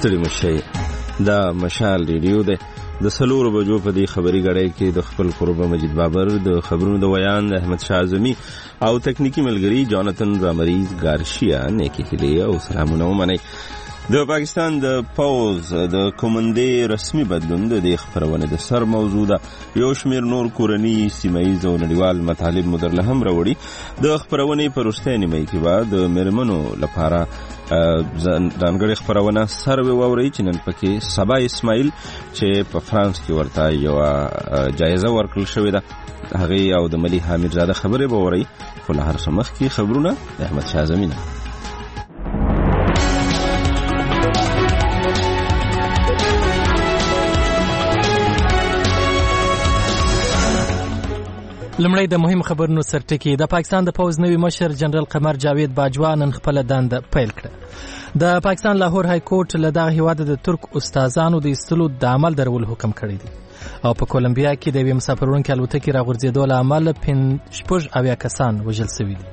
ستړي مشئ. دا مشال ریډیو دی. د 4 بجو په دې خبري غړې کې د خپل قربه مجید بابر، د خبرونو د ویان احمد شاه اعظمي او تکنیکی ملګری جاناتن رامریز گارشیا نیکی هیلې او سلامونه ومنئ. د پاکستان د پوز د کومندې رسمي بدلون د دې خبرونه د سر موضوع ده. یو شمیر نور کورنی سیمایي او نړیوال مطالب مدرله هم راوړي. د خبرونه په وروستۍ نیمه کې بعد د مرمنو لپاره ځانګړي خبرونه سروي ووري چې نن پکې سبا اسماعیل چې په فرانس کې ورته یو جایزه ورکړل شوې ده هغه او د ملي حامد زاده خبرې به ووري. خو له هر څه مخکې خبرونه احمد شاه اعظمي. لمړی د مهم خبرونو سرټکی. د پاکستان د پوز نوی مشر جنرال قمر جاوید باجوا نن خپل دنده پیل کړه. د پاکستان لاهور های کورټ له دغه هیواد د ترک استادانو د ایستلو د عمل درول حکم کړی دی او په کولمبیا کې د یوې مسافرونکو الوتکې راغورځېدو له امله 5 کسان وژل شوي دي.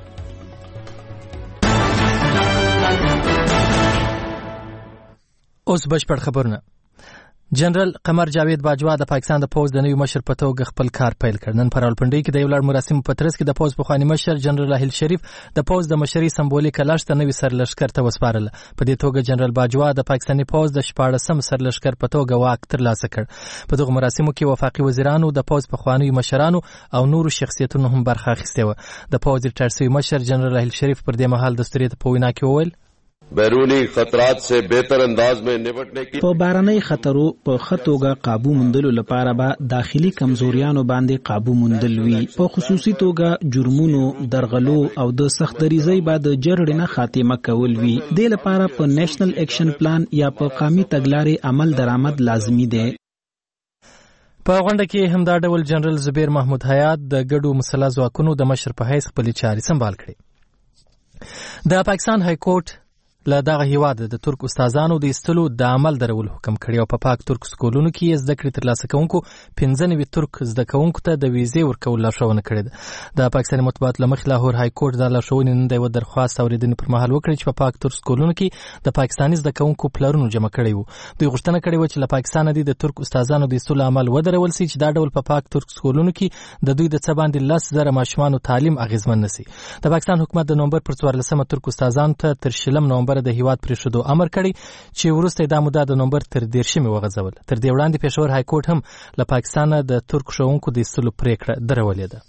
اوس بشپړ خبرونه. جنرال قمر جاوید باجوا د پاکستان د پوز د نوی مشر په توګه خپل کار پیل کړ. نن په راولپنډۍ کې د یو لړ مراسمو په ترڅ کې د پوز پخوانی مشر جنرال راحیل شریف د پوز د مشرۍ سمبولیک لښت نوی سرلښکر ته وسپارل. په دې توګه جنرال باجوا د پاکستاني پوز د 14م سرلښکر په توګه واک ترلاسه کړ. په دغه مراسمو کې وفاقي وزیرانو، د پوز پخوانی مشرانو او نورو شخصیتونو هم برخه اخیسته و. د پوز ریټایر شوی مشر جنرال راحیل شریف پر دې مهال د ستوري په وینا کې وویل بیرونی خطرات سے بہتر انداز میں نپٹنے کی په بارنۍ خطرو په خطوګه قابو مندلو لپاره به داخلي کمزوریانو باندې قابو مندل وي. په خصوصي توګه جرمونو، درغلو او د سختدریزۍ بعد جرړنه خاتمه کول وي. د لپاره په نېشنل اکشن پلان یا په قومي تګلارې عمل درآمد لازمي دی. په غونډه کې همدا ډول جنرال زبیر محمود حیات د ګډو مسلح ځواکونو د مشر په حیث خپلې چارې سمبال کړې. د پاکستان های کورټ له دغه هیواد د ترک استادانو د ایستلو د عمل درول حکم کړی او په پاک ترک سکولونو کې زده کړې ترلاسه کوونکو 15 ترک زده کوونکو ته د ویزې ورکول لارښوونه کړې ده. د پاکستاني مطبوعاتو له مخې لاهور های کورټ د لارښوونې نن د یوه درخواست اورېدنې پر مهال وکړې چې په پاک ترک سکولونو کې د پاکستاني زده کوونکو پلرونو جمع کړی وو. دوی غوښتنه کړې وه چې له پاکستانه د ترک استادانو د ایستلو عمل ودرول سي چې دا ډول په پاک ترک سکولونو کې د دوی د څه باندې 10,000 ماشومانو تعلیم اغیزمن نشي. د پاکستان حکومت د نومبر پر 14 ترک استادانو ته تر 20 نومبر د هیواد پرېښودو امر کړی چې وروسته دا موده د نومبر تر 10 وغځول. تر دې وړاندې پېښور های کورټ هم له پاکستانه د ترک ښوونکو د ایستلو پرېکړه درولې ده.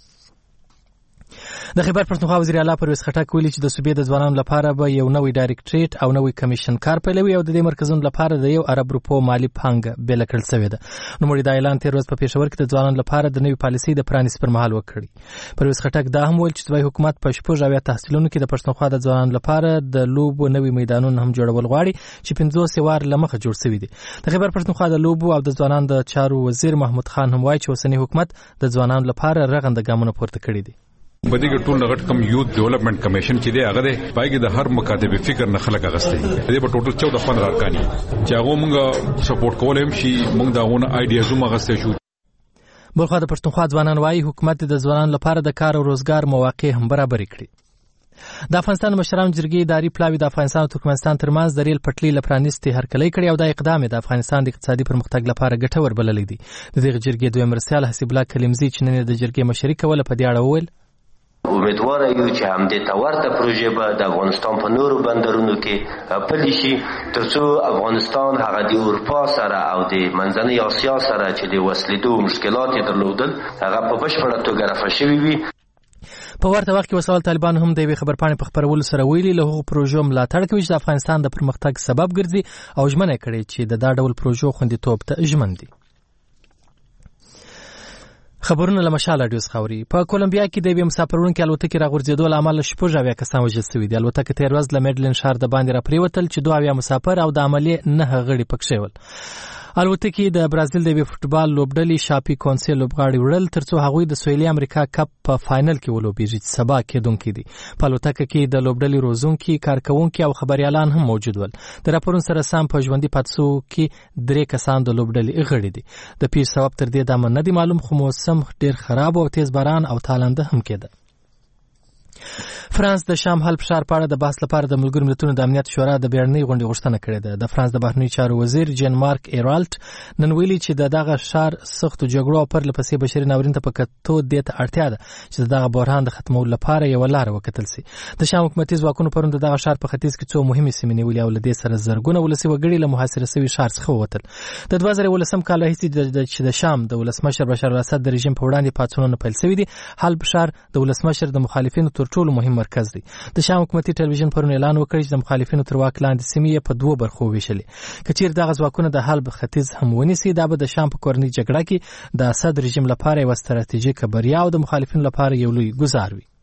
د خیبر پښتونخوا وزیر اعلی پرویز خټک ویلي چې د صوبې د ځوانانو لپاره به یو نوی ډایرکټریټ او نوی کمیشن کار پیلوي او د دې مرکزونو لپاره د 1 ارب روپو مالی پانګه بیل کړل شوې ده. نوموړي دا اعلان تیر ورځ په پېښور کې د ځوانانو لپاره د نوې پالیسۍ د پرانیست پر مهال وکړي. پرویز خټک دا هم ویل چې صوبایي حکومت په 16 تحصیلونو کې د پښتونخوا د ځوانانو لپاره د لوبو نوي میدانونه هم جوړول غواړي چې 50 وار له مخه جوړ شوي دي. د خیبر پښتونخوا د لوبو او د ځوانانو د چارو وزیر محمود خان هم وایي چې اوسنی حکومت د ځوانانو لپاره رغنده ګامونه پورته کړي دي. بدیګ ټول نغټ کم یوث ډیولپمنٹ کمیشن چې دی هغه د پایګه د هر مکاتب فکر نه خلک غستې دی. په ټوټل 14 فن راکانی چې هغه موږ سپورټ کولم شي موږ داونه آیډیاز موږ غستې شو. بلخو د پښتونخوا ځوانان وایي حکومت د ځوانانو لپاره د کار او روزګار مواقع هم برابر کړي. د افغانستان مشرانو جرګې اداري پلاوی د افغانستان او ترکمنستان ترمنځ د ریل پټلۍ لپرانیستي هرکلی کړی او دا اقدام د افغانستان د اقتصادي پرمختګ لپاره ګټور بللی دی. د دغه جرګې دویم مرسیال حسیب الله کلیمزی چې نن د جرګې مشري کوله په دې اړه وویل امیدواره یو چې همدې ته ورته پروژې به د افغانستان په نورو بندرونو کې پلي شي ترڅو افغانستان هغه د اروپا سره او د منځنۍ اسیا سره چې د وسلېدو مشکلات یې درلودل هغه په بشپړه توګه رفع شوي وي. په ورته وخت کې وسوال طالبان هم د یوې خبرپاڼې په خپرولو سره ویلي له هغو پروژو ملاتړ کوي چې د افغانستان د پرمختګ سبب ګرځي او ژمنه کړې چې د دا ډول پروژو خوندیتوب ته ژمن دي. خبرونه له مشال رادیو څخه اوري. په کولمبیا کې د یوې مسافرونکو الوتکې راغورځېدو له امله 16 کسان وژل شوي دي. الوتکه تېر ورځ له میډلین ښار د باندې راپرېوتل چې 2 مسافر او د عملیې 9 غړي پکښې ول. الوتکې د برازیل د فوټبال لوبډلې شاپي کونسل لوبغاړي وړل ترڅو هغوی د سویلي امریکا کپ په فائنل کې ولوبېږي چې سبا کېدونکي دي. په الوتکه کې د لوبډلې روزونکي، کارکوونکي او خبريالان هم موجود ول. د راپورونو سره سم په ژوندۍ پاتې کې 3 کسان د لوبډلې غړي دي. د پیښې سبب تر دې دمه نه دی معلوم خو موسم ډېر خراب او تیز باران او تالنده هم کېده. فرانس د شام حل فشار په اړه د بحث لپاره د ملګرو ملتونو د امنیت شورا د بیړنۍ غونډې غوښتنه کړې ده. د فرانس د بهرنیو چارو وزیر جن مارک ایرالټ نن ویلي چې دغه شار سختو جګړو او پرله پسې بشري ناورین ته په کتو دې ته اړتیا ده چې دغه بحران د ختمولو لپاره یو لار وکتل شي. د شام حکومتي ځواکونو پرون دغه شار په ختیځ کې څو مهمې سیمې نیولې او له دې سره زرګونه ولسي وګړي له محاصره شوي شار څخه ووتل. د 2018 کال راهیسې چې د شام د ولسمشر بشار الاسد د رژیم په وړاندې پاڅونونه پیل شوي دي. حل فشار د ولسمشر د مخالفینو تر ټولو مهم مرکز دی. د شام حکومتي ټلویزیون پرون اعلان وکړ چې د مخالفینو تر واک لاندې سیمې په دوه برخو ویشلې. که چیرې دغه ځواکونه د حل ختیځ هم ونیسي دا به د شام په کورنۍ جګړه کې د اسد رژیم لپاره یوه ستراتیژیکه بریا او د مخالفینو لپاره یو لوی ګزار وي.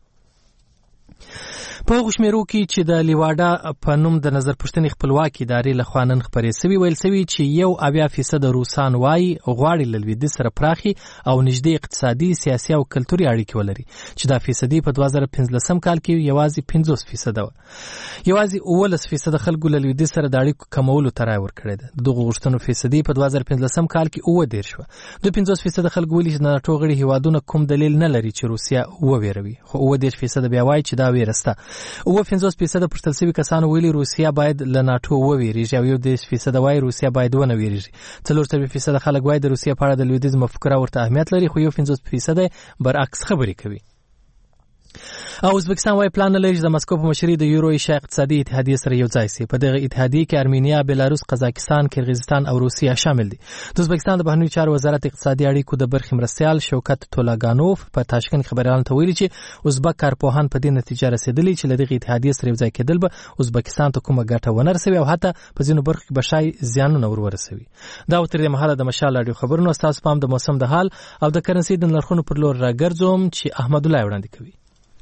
په هغو شمیرو کې چې د لیواډا په نوم د نظر پوښتنې خپلواکي ادارې لخوا نن خپرې شوي ویل شوي چې 70% روسان وایي غواړي له لویدیځ سره پراخي او نږدې اقتصادي سیاسي او کلتوري اړیکې ولري چې دا فیصدي په 2015 کال کې یوازې 50% وه. یوازې 11% خلکو له لویدیځ سره د اړیکو کمولو ته رایه ورکړې ده. دغو غوښتنو فیصدي په 2015 کال کې 29 شوه. 50% خلکو ویلي چې د ناټو غړي هیوادونه کوم دلیل نه لري چې روسیه وویروي، خو 29% بیا وایي چې دا ویره شته. 50% پرتل شوي کسانو ویلي روسیه باید له ناټو وویریږي او 10% وایي روسیه باید ونه ویریږي. 40% خلک وایي د روسیه په اړه د لویدیځ مفکوره ورته اهمیت لري، خو 50% برعکس خبرې کوي. او ازبکستان وایي پلان نه لري چې د مسکو په مشرۍ د یورو ایشیا اقتصادي اتحادیې سره یو ځای شي. په دغه اتحادیې کې ارمینیا، بلاروس، قزاقستان، کرغیزستان او روسیه شامل دي. د ازبکستان د بهرنیو چارو وزارت اقتصادي اړیکو د برخې مرستیال شوکت تولګانوف په تاشکند خبریالانو ته ویلي چې ازبک کارپوهان په دې نتیجه رسېدلي چې له دغې اتحادیې سره یو ځای کېدل به ازبکستان ته کومه ګټه ونه رسوي او حتی په ځینو برخو کې به شاید زیانونه ورسوي. دا و تر دې مهاله د مشال راډیو خبرونو. ستاسو پام د موسم د حال او د کرنسي د نرخونو پر لور راګرځوم چې احمد الله وړاندې کوي.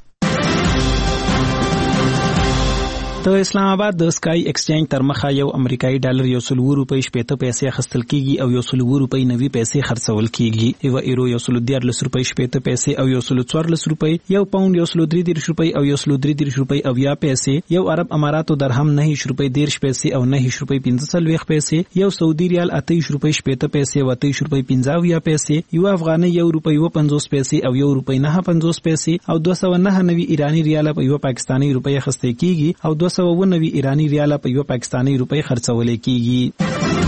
د اسلام آباد د سکای ایکسچینج تر مخه یو امریکایي ډالر 100 روپۍ 70 پیسې اخیستل کیږي او 100 روپۍ 90 پیسې خرڅول کیږي. یو ایرو 113 روپۍ 70 پیسې او 114 روپۍ، یو پاوند 133 روپۍ او 133 روپۍ او 10 پیسې، یو عرب اماراتو درهم 9 روپۍ 10 پیسې او 9 روپۍ 45 پیسې، یو سعودي ریال 28 روپۍ 70 پیسې او 28 روپۍ 50 پیسې، یو افغاني 1 روپۍ 50 پیسې او 1 روپۍ 50 پیسې او 299 ایرانی ریال په یو پاکستانی روپۍ اخیستل کیږي او 290 ایرانی ریال په یو پاکستانی روپۍ خرڅول کیږي.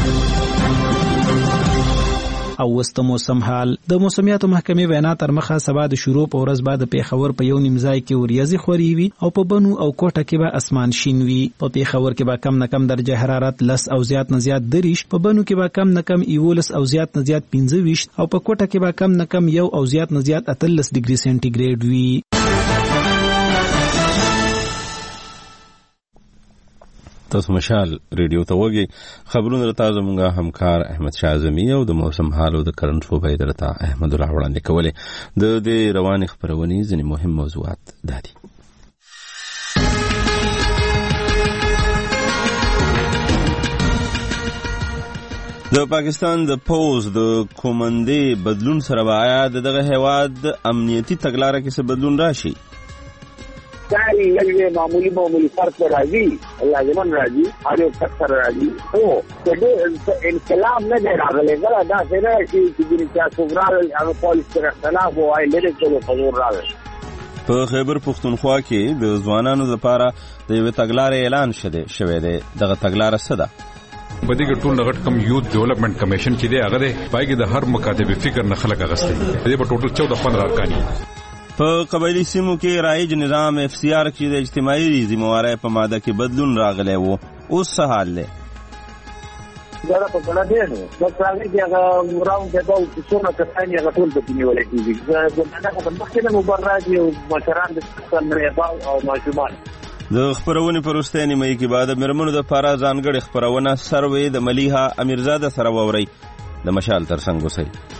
او وسط موسم حال. د موسمیاتو محکمې وینا تر مخه سبا د شروع په ورځ بعد پیښور په یو نیمځای کې وریځي خوري وي او په بنو او کوټه کې به اسمان شین وي. په پیښور کې به کم نه کم درجه حرارت 10 او زیات نه زیات 30، په بنو کې به کم نه کم 11 او زیات نه زیات 25 او په کوټه کې به کم نه کم 1 او زیات نه زیات 38 ډیګري سنټیګریډ وي. تاسو مشال ریډیو ته وګورئ. خبرونه تاسو مونږه همکار احمد شاه اعظمي او د موسم حال او د کرنٹ فوبای درته احمد الله وړاندې کولې. د دې رواني خبرونې ځینې مهم موضوعات دادي. د پاکستان د پوز د کومندې بدلون سره وایا دغه هیواد امنیتي تګلارې کې څه بدلون راشي. داری یه معمولی فرق راځي لازمان راځي هر یو فکر راځي او د انقلاب نه راغلی دا څنګه چې د سیاستوال هغه پالیس سره اختلاف او لري چې په زور راغلی. په خیبر پختونخوا کې د ځوانانو لپاره د یو تګلارې اعلان شوی دی. دغه تګلاره څه ده؟ په دې کې ټول نغټ کم یوث ډیولپمنٹ کمیشن چې دی هغه دی پایګه د هر مکاتب فکر نه خلک غسته. دې په ټوټل 14 15 ارکانی په قبایلی سیمو کې رایج نظام اف سی آر کې د اجتماعي ذمہواری په ماده کې بدلون راغلی وو. اوس څه حال دی؟ دا په بل دی نو د څنګه چې هغه راوند د دوه څونه کسان یې غټول په نیول کېږي. دا د مخکنه مبارزات او مشران د څنګه او ماشومان د خبرونې پر وروستۍ نیمه کې بعد مرمنو د پاره ځانګړي خبرونه سروې د ملیحه امیرزاده سره ووري. د مشال ترڅنګ اوسئ.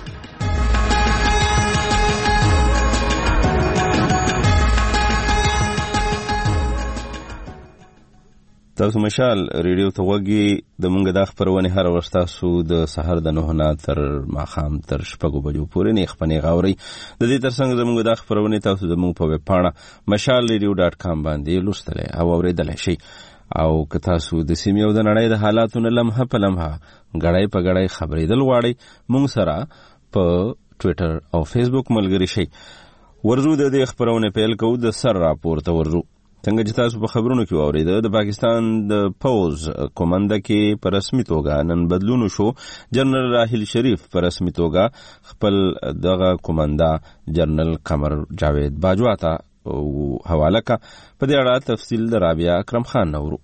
تاسو مشال ریډیو ته وګورئ. د مونږ د خبرونه هر وخت تاسو د سحر د 9 نه تر ماخام تر 6 بجو پورې نه خپنې غاوري. د دې ترڅنګ زموږ د خبرونه تاسو زموږ په ویب پاڼه mashalradio.com باندې لوستلای او اوریدلای شئ. او که تاسو د سیمې او د نړۍ د حالاتو نه لمحه په لمحه غړای په غړای خبرېدل غواړئ مونږ سره په ټوئیټر او فیسبوک ملګری شئ. ورزو د دې خبرونه پیل کوو د سر راپورته ورزو. څنګه چې تاسو په خبرونو کې واورېده د پاکستان د پوز کمانډه کې په رسمي توګه نن بدلون شو. جنرال راحیل شریف په رسمي توګه خپل دغه کمانډه جنرال قمر جاوید باجوا ته حواله کا. په دې اړه تفصیل د رابعه اکرم خان نورو.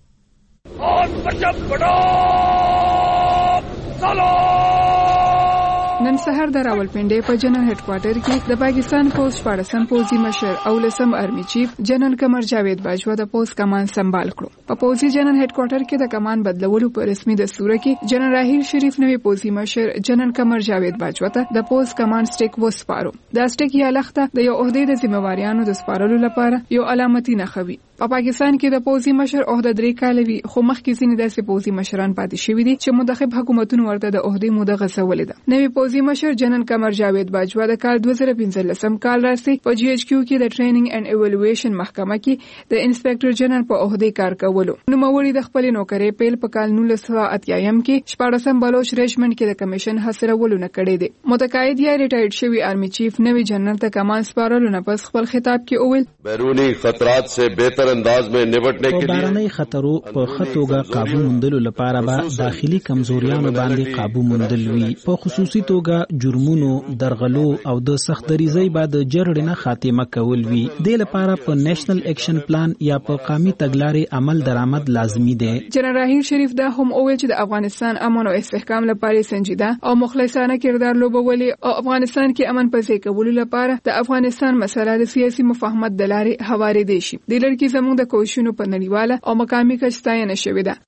نن سهار د راولپنډي په جنرال هډ کوارټر کې د پاکستان پوز 14 پوزي مشر او لسم آرمي چیف جنرال قمر جاوید باجوا د پوز کمان سمبال کړو. په پوزي جنرال هډ کوارټر کې د کمان بدلولو په رسمي دستور کې جنرال راحیل شریف نوې پوزي مشر جنرال قمر جاوید باجوا ته د پوز کمان سټیک وسپارو. دا سټیک یا لخته د یو عہدې د ذمہواریانو د سپارلو لپاره یو علامتي نښه وي. په پاکستان کې د پوزي مشر عہده 3 کال وي، خو مخکې ځینې داسې پوزي مشران پاتې شوي دي چې منتخب حکومتونو ورته د عہدې موده غځولې ده. نوې پوزي مشر جنرال قمر جاوید باجوا د کال 2015 کال راځي په جی ایچ کیو کې د ټریننګ اینڈ ایوالویشن محکمه کې د انسپیکټر جنرال په عہده کار کولو. نوموړي د خپل نوکرۍ پیل په کال 1980 کې 14 بلوچ ریجمنټ کې د کمیشن حاصلولو نه کړی دی. متقاعد یا ریټایرډ شوی آرمي چیف نوې جنرال ته کمان سپارلو نه پس خپل خطاب کې وویل بیرونی خطرات سے بهتر انداز میں نمٹنے کے لیے بارنۍ خطرو په خطوګه قابو موندلو لپاره به داخلي کمزوریانو باندې قابو موندل وي. په خصوصي توګه جرمونو، درغلو او د سختدریزۍ بعد جرړې نه خاتمه کول وي. د لپاره په نېشنل اکشن پلان یا په قومي تګلارې عمل درآمد لازمي دی. جنرال راحیل شریف دا هم وویل چې د افغانستان امن او استحکام لپاره سنجیده او مخلصانه کردار لوبولي او افغانستان کې امن پځې کولو لپاره د افغانستان مسله د سیاسي مفاهمت د لارې هوارې دي شي. د لړکی زموږ د کوششونو په نړیواله او مقامي کچه ستاینه شوې ده.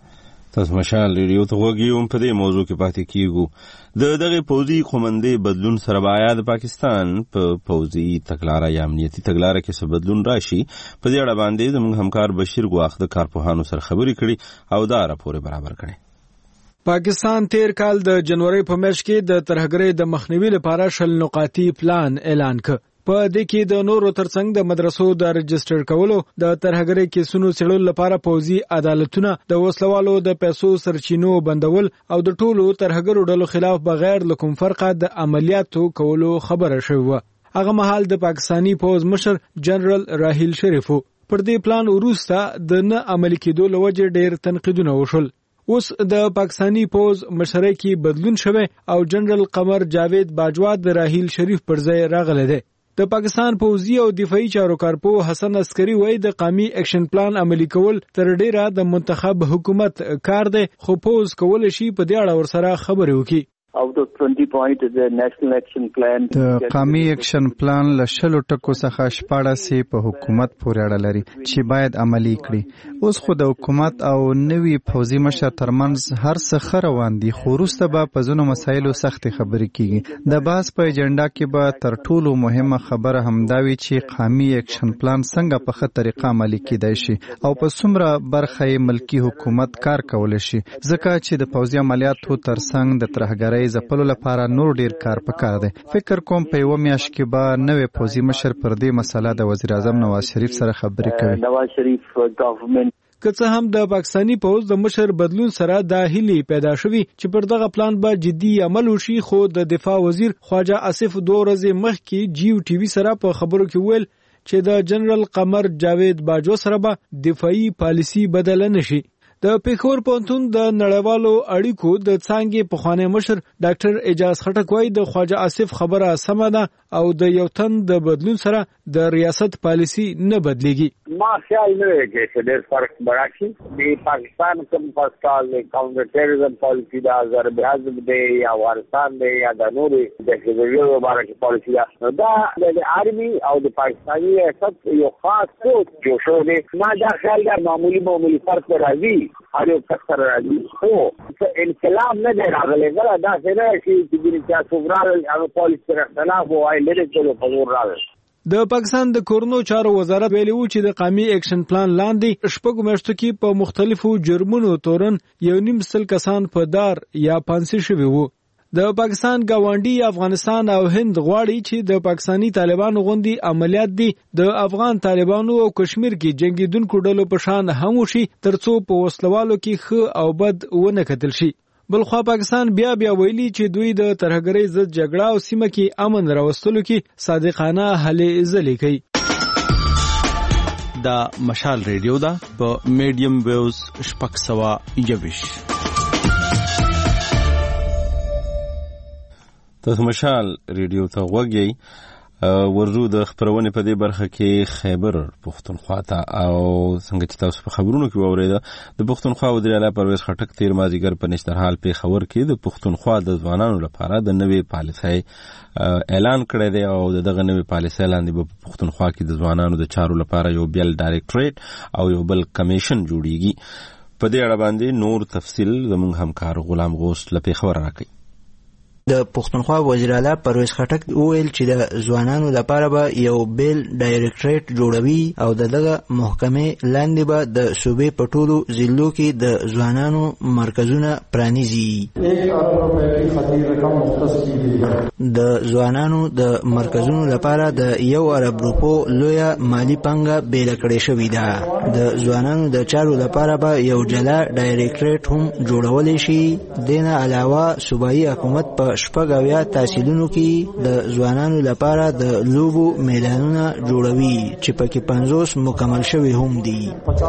تاسو مشال ریډیو ته وګورئ په دې موضوع کې پاتې کیږو. د دغه پوزي قومندې بدلون سره بایا د پاکستان په پوزي تګلارې یا امنیتي تګلارې کې څه بدلون راشي. په دې اړه باندې زموږ همکار بشیر ګواخ د کارپوهانو سره خبرې کړي او دا راپور برابر کړي. پاکستان تیر کال د جنوري په میاشت کې د ترهګرۍ د مخنیوي لپاره 10 نقاطي پلان اعلان کړ. په دې کې د نورو ترڅنګ د مدرسو د رجسټر کولو، د ترهګرۍ کیسونو څېړلو لپاره پوځي عدالتونه، د وسلوالو د پیسو سرچینو بندول او د ټولو ترهګرو ډلو خلاف بغیر له کوم فرقه د عملیاتو کولو خبره شوه. هغه مهال د پاکستانی پوز مشر جنرال راحیل شریف پر دې پلان وروسته د نه عملي کېدو له وجې ډېر تنقیدونه وشول. اوس د پاکستانی پوز مشرۍ کې بدلون شوه او جنرال قمر جاوید باجوا د راحیل شریف پر ځای راغلی دی. د پاکستان پوځي او دفاعي چارو کارپو حسن عسکري وایي د قومي اکشن پلان عملي کول تر ډیره د منتخب حکومت کار دی، خو پوز کول شي په دې اړه ورسره خبرې وکړي. Out of 20 points is the national action plan. د قومي اکشن پلان له 10 ټکو څخه 14 په حکومت پورې اړه لري چې باید عملي کړي. اوس خو د حکومت او نوي پوځي مشر ترمنځ هر څه ښه روان دي، خو وروسته به په ځینو مسایلو سختې خبرې کیږي. د بحث په ایجنډا کې به تر ټولو مهمه خبره همدا وي چې قومي اکشن پلان څنګه په ښه طریقه عملي کیدای شي او په څومره برخه یې ملکی حکومت کار کولی شي، ځکه چې د پوځي عملیاتو ترڅنګ د ترهګرۍ ځپلو لپاره نور ډیر کار پکار دی. فکر کوم په یو میاشت کې به نوې پوځي مشر پر دې مسله د وزیر اعظم نواز شریف سره خبرې کوي. نواز شریف ګورنمنت که څه هم د پاکستانی پوز د مشر بدلون سره د هیلې پیدا شوي چې پر دغه پلان به جدي عمل وشي، خو د دفاع وزیر خواجه آصف 2 ورځې مخکې جیو ټي وي سره په خبرو کې ویل چې د جنرال قمر جاوید باجوا سره به دفاعي پالیسي بدله نشي. د پیښور پوهنتون د نړیوالو اړیکو د څانګې پخوانی مشر ډاکټر اعجاز خټک وایي د خواجه آصف خبره سمه ده او د یو تن د بدلون سره د ریاست پالیسی نه بدلیږي. ما خیال نه دی چې ډېر فرق به راشي. د پاکستان کوم پاسکال د کاونټر ټیرریزم پالیسی د اذربایجان دی یا افغانستان دی یا د نورې د کېدلو مبارکه پالیسی ده، دا د آرمي او د پاکستاني ریاست یو خاص سوچ جوړ شوی دی. ما دا خیال دا معمولی فرق راځي هر یو کسر راځي، خو انقلاب نه دی راغلی. دا داسې نه چې د سوبرال هغه پالیسي سره اختلاف وای لري چې په زور راغلی. د پاکستان د کورونو چارو وزارت ویلي و چې د قومي اکشن پلان لاندې شپږ میاشتو کې په مختلفو جرمونو تورن 1.5 کسان په دار یا پانسي شوي وو. د پاکستان گاونډي افغانستان او هند غواړي چې د پاکستانی طالبانو غوندي عملیات دي د افغان طالبانو او کشمیر کې جنگیدونکو ډلو په شان هم وشي ترڅو په وسلوالو کې ښه او بد ونه کتل شي. بلخوا پاکستان بیا ویلي چې دوی د ترهګرۍ ضد جګړه او سیمه کې امن راوستلو کې صادقانه هلې ځلې کوي. دا مشال ریډیو دا په میډیم ویوز 621. تاسو مشال ریډیو ته غوږی. ورزو د خبرونه په دې برخه کې خیبر پښتونخوا ته او څنګه چې تاسو په خبرونو کې واوریده د پښتونخوا وزیر اعلی پرویز خټک تیر مازیګر په نشترحال په خبر کې د پښتونخوا د ځوانانو لپاره د نوې پالیسۍ اعلان کړی دی او دغه نوې پالیسۍ لاندې په پښتونخوا کې د ځوانانو د چارو لپاره یو بیل ډایریکټریټ او یو بل کمیشن جوړیږي. په دې اړه باندې نور تفصیل زموږ همکار غلام غوث لپاره خبر راکړي. د پښتونخوا وزیر اعلی پرویز خټک وویل چې د ځوانانو لپاره به یو بیل ډایریکټریټ جوړوي او دغه محکمې لاندې به د صوبې په ټولو ضلعو کې د ځوانانو مرکزونه پرانیزي. د ځوانانو د مرکزونو لپاره د 1 ارب روپو لویه مالی پانګه بیل کړې شوې ده. د ځوانانو د چارو لپاره به یو جلا ډایریکټریټ هم جوړولی شي. دینه علاوه صوبایي حکومت په شپږ تحصیلونو کې د ځوانانو لپاره د لوبو میدانونه جوړوي چې پکې 50 مکمل شوي هم دي.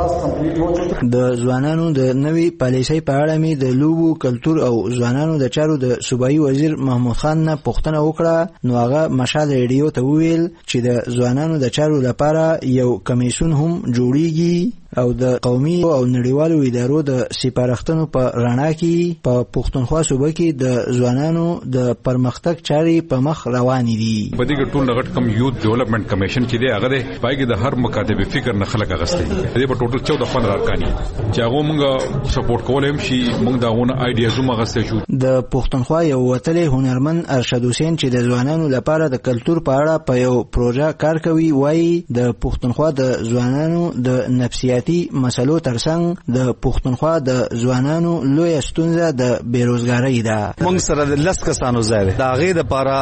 د ځوانانو د نوې پالیسۍ په اړه مې د لوبو کلتور او ځوانانو د چارو د صوبایي وزیر محمود خان نه پوښتنه وکړه، نو هغه مشال ریډیو ته وویل چې د ځوانانو د چارو لپاره یو کمیسون هم جوړیږي او د قومي او نړیوالو ادارو د سپارښتنو په رڼا کې په پښتونخوا صوبه کې د ځوانانو د پرمختګ چارې په مخ روانې دي. په دې کې ټول نغټ کم یوث ډیولپمنٹ کمیشن چې دی هغه دی پایګه د هر مکاتب فکر نه خلک غسته دي. په ټوټل 14 ارکانی چې هغه موږ سپورټ کولم شي موږ داونه آیډیاز موږ غسته شو. د پښتونخوا یو وتلې هنرمن ارشد حسین چې د ځوانانو لپاره د کلتور په اړه په یو پروژه کار کوي وایي د پښتونخوا د ځوانانو د نفسیاتي مسلو ترڅنګ د پښتونخوا د ځوانانو لوی ستونزه د بیروزګاری ده. موږ سره د 10 کسانو ځای دا غي د پاره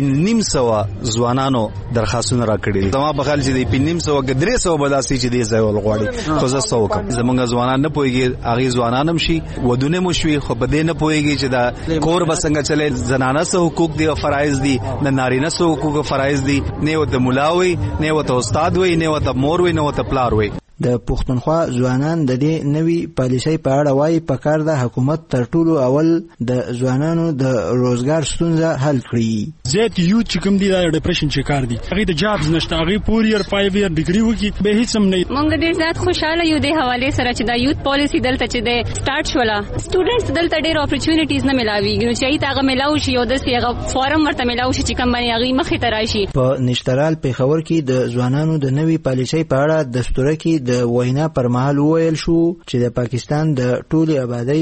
500 ځوانانو درخواستونه راکړي. زما په خیال چې د 500 300 بداسي چې د ځای ولغواړي خو زه سوکم زمونږ ځوانان نه پويږي هغه ځوانانم شي ودونه مو شوي خو بده نه پويږي چې دا کور بسنګ چلے زنانه سه حقوق دي او فرایض دي نه نارینه سه حقوق او فرایض دي نه وته ملاوي نه وته استاد وي نه وته مور وي نه وته پلار وي. د پښتونخوا ځوانان د دې نوي پالیسۍ په اړه وایي پکار د حکومت تر ټولو اول د ځوانانو د روزګار ستونزه حل کړي. زیات یوت چې کوم دي د ډیپریشن شکار دي هغه د جابز نشته هغه 4 ایئر 5 ایئر ډیګري وکي به هیڅ هم نه. موږ ډیر زیات خوشاله یو د حواله سره چې د یوت پالیسی دلته چې د سٹارټ شولا سټوډنټس دلته ډیر اپورچونټیز نه ملاويږي نو چې هغه ملاوي شي او د سیغه فارم ورته ملاوي شي چې کوم باندې هغه مخې ته راشي. په نشترال په خبر کې د ځوانانو د نوي پالیسۍ په اړه دستور کې د وینا پر مهال وویل شو چې د پاکستان د ټولې آبادی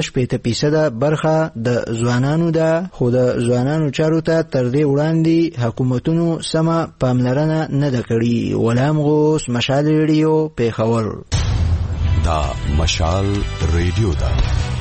15% برخه د ځوانانو ده خو د ځوانانو چارو ته تر دې وړاندې حکومتونو سمه پاملرنه نه ده کړې. غلام غوث مشال ریډیو پیښور. دا مشال ریډیو ده.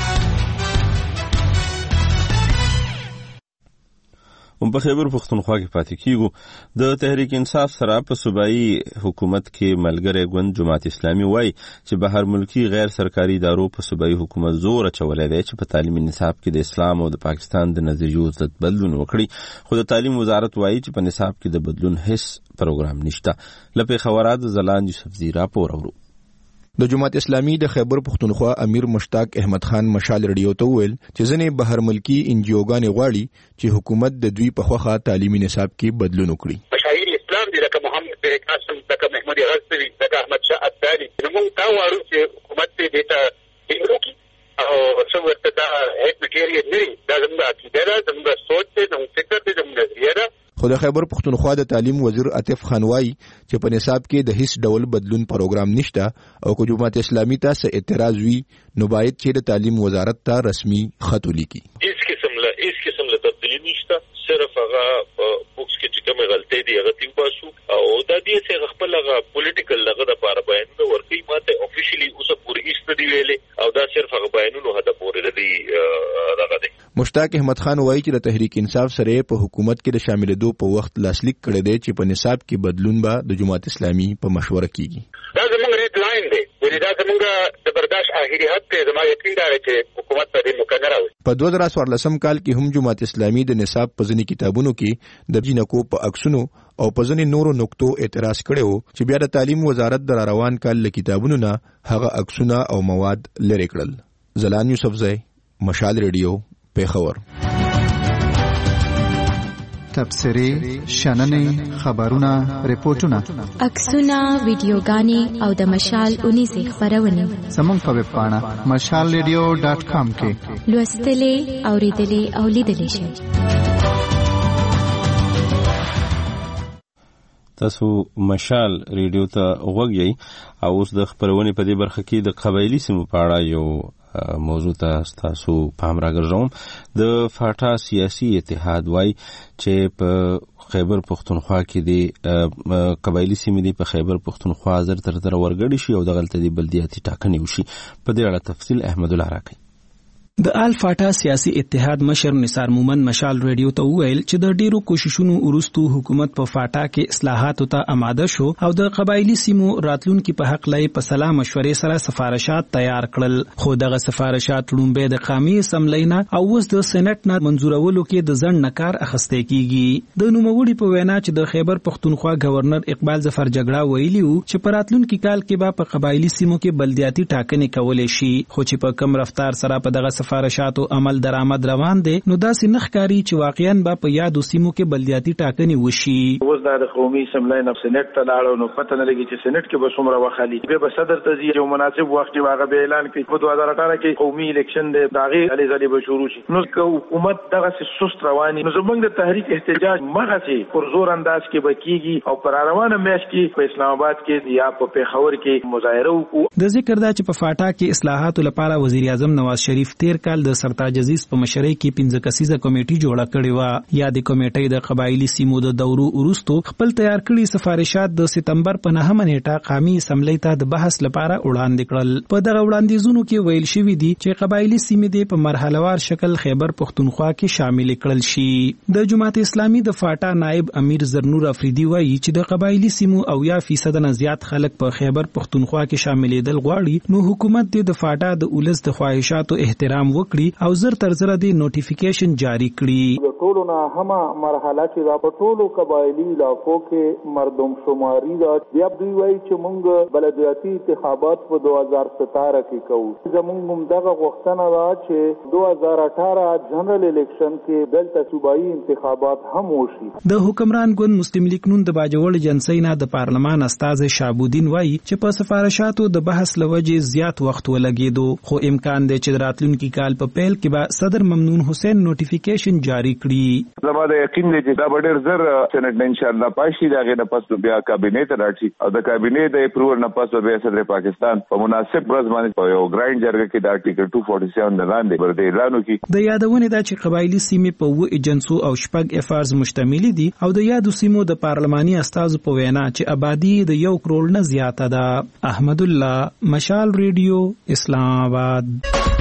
په خیبر پښتونخوا کې پاتې کیږو. د تحریک انصاف سره په صوبایي حکومت کې ملګری ګوند جماعت اسلامي وایي چې بهر ملکی غیر سرکاري ادارو په صوبایي حکومت زور اچولی دی چې په تعلیمي نصاب کې د اسلام او د پاکستان د نظریو ضد بدلون وکړي خو د تعلیم وزارت وایي چې په نصاب کې د بدلون هیڅ پروګرام نشته. لپاره خبرات زلان یوسفزی راپور اورو. د جماعت اسلامي د خیبر پښتونخوا امیر مشتاق احمد خان مشال ریډیو ته ویل چې ځنې بهر ملکی انجیوګانې غواړي چې حکومت د دوی په خوخه تعلیمي نصاب کې بدلون وکړي. مشاهیر اسلام دي لکه محمد بن قاسم لکه محمود غزنوي لکه احمد شاه ابدالي موږ تا وایو چې حکومت دې ته وکړي او څو ورته دا هیڅ مټیریال نه دا زموږ عقیده ده زموږ سوچ دی زموږ فکر دی زموږ نظریه ده. خو د خیبر پښتونخوا د تعلیم وزیر عاطف خان وایي چې په نصاب کې د هیڅ ډول بدلون پروګرام نشته او که جماعت اسلامي ته څه اعتراض وي نو باید چې د تعلیم وزارت ته رسمي خط ولیکي. هیڅ قسم له تبدیلی نشته صرف هغه بوکس کې چې کومه غلطۍ دي هغه تیم باسو او دا دې څنګه خپل هغه پولیټیکل لغه د لپاره بیانونه ورکوي ماته افیشلی اوسه پوری هیڅ دی ویلې او دا صرف هغه بیانونه هدف پورې دی دغه دی. مشتاق احمد خان وایي چې د تحریک انصاف سره په حکومت کې د شاملېدو په وخت لاسلیک کړی دی چې په نصاب کې بدلون به د جماعت اسلامي په مشوره کیږي. دا زموږ ریډ لاین دی ولې دا زمونږ د برداشت اخري حد ته زما یقین دی چې حکومت په دې مقرره وي. په 2014 کال کې هم جماعت اسلامي د نصاب په ځینې کتابونو کې د جنکو په عکسونو او په ځینې نورو نقطو اعتراض کړو چې بیا د تعلیم وزارت د روان کال له کتابونو نه هغه عکسونه او مواد لرې کړل. زلان یوسفزئی، مشال ریډیو، پیښور. تبصرې، شننې، خبرونه، ریپورتونه، عکسونه، ویډیوګانې او د مشال 19 خبرونه زموږ په ویب پاڼه mashalradio.com کې لوستلې، اوریدلې او لیدلې شئ. تاسو مشال ریډیو ته غوږ یې او اوس د خبرونې په دې برخه کې د قبایلی سیمو په اړه یو موضوع ته تاسو پام راګرځوم. د فاټا سیاسي اتحاد وای چې په خیبر پختونخوا کې د قبایلی سیمې دی په خیبر پختونخوا زر تر ورګړي شي او د غلطي بلدیاتي ټاکنې وشي. په دې اړه تفصیل احمد الله راکړي. د الفاټا سیاسي اتحاد مشر نثار مومن مشال ریډیو ته وویل چې د ډیرو کوششونو وروسته حکومت په فاټا کې اصلاحاتو ته آماده شو او د قبایلی سیمو راتلونکو په حق لای په سلا مشورې سره سفارشات تیار کړل. خو دغه سفارشات لومبه د قومي اسمبلی نه او اوس د سېنات نه منزورولو کې د ځن نکار اخسته کیږي. د نوموړي په وینا چې د خیبر پختونخوا گورنر اقبال ظفر جګړه ویلی و چې په راتلونکو کال کې به په قبایلی سیمو کې بلدیاتي ټاکنې کولې شي، خو چې په کم رفتار سره په دغه سفارشاتو عمل درآمد روان دي نو داسې نخکاری چې واقعا به په یادو سیمو کې بلدیاتي ټاکنې وشي. اوس د قومي اسمبلی نه سېنات ته لاړو نو پته نه لګي چې سېنات کې به څومره وخالي به صدر ته یو مناسب وخت واغه به اعلان کوي. په 2018 کې قومي الیکشن دی داغه علي زلي به شروع شي. نو حکومت دغه سست رواني نو زمونږ د تحریک احتجاج مغه سي پر زور انداز کې بکیږي او پر روانه میش کې په اسلام آباد کې یا په پیښور کې مظاهره وکړو. د ذکر دا چې په فاټا کې اصلاحاتو لپاره وزیر اعظم نواز شریف 13 کال د سرتاج عزیز په مشرۍ کې 15 کسیزه کمیټه جوړه کړې و. یا د کمیټې د قبایلی سیمو د دورو وروستو خپل تیار کړي سفارشات د سپتمبر په 9 نیټه قومي اسمبلی ته د بحث لپاره وړاندې کړل. په دغه وړاندیزونو کې ویل شوی دی چې قبایلی سیمې د په مرحلهوار شکل خیبر پختونخوا کې شامل کړل شي. د جماعت اسلامي د فاټا نائب امیر زرنور افریدی وایي چې د قبایلی سیمو او یا فیصد نه زیات خلک په خیبر پختونخوا کې شاملېدل غواړي نو حکومت د فاټا د اولس د خواهشاتو احترام وکړي او زر تر زره د نوټیفیکیشن جاری کړي. ټولو نه همه مرحله چې دا په ټولو قبایلی علاقو کې مردم شماري دا بیا دوی وایي چې موږ بلدیاتي انتخابات په 2017 کې کوو. زموږ دغه غوښتنه ده چې 2018 جنرال الیکشن کې دلته صوبایي انتخابات هم وشي. د حکمران ګوند مسلم لیگ نون د باجوړ جنسۍ نه د پارلمان استاد شابودین وایي چې په سفارشاتو د بحث لوجې زیات وخت ولګېدو خو امکان دی چې راتلونکي کال په پیل کې به صدر ممنون حسین نوټیفیکیشن جاری کړي. زما د یقین دی چې دا ډېر زر سېنات نه ان شاء الله پاشي داغه نه پس بیا کابینه ته راځي او د کابینه د اپروول نه پس بیا صدر پاکستان په مناسب ورځ باندې په یو ګراینډ جرګه کې د آرټیکل 247 نه لاندې ورته اعلان وکړي. د یادونه ده چې قبایلی سیمې په 2 ایجنسو او شپږ افارز مشتمل دي او د یادو سیمو د پارلماني استازو په وینا چې آبادی د 1 کروڑ نه زیاته ده. احمد الله، مشال ریډیو، اسلام آباد.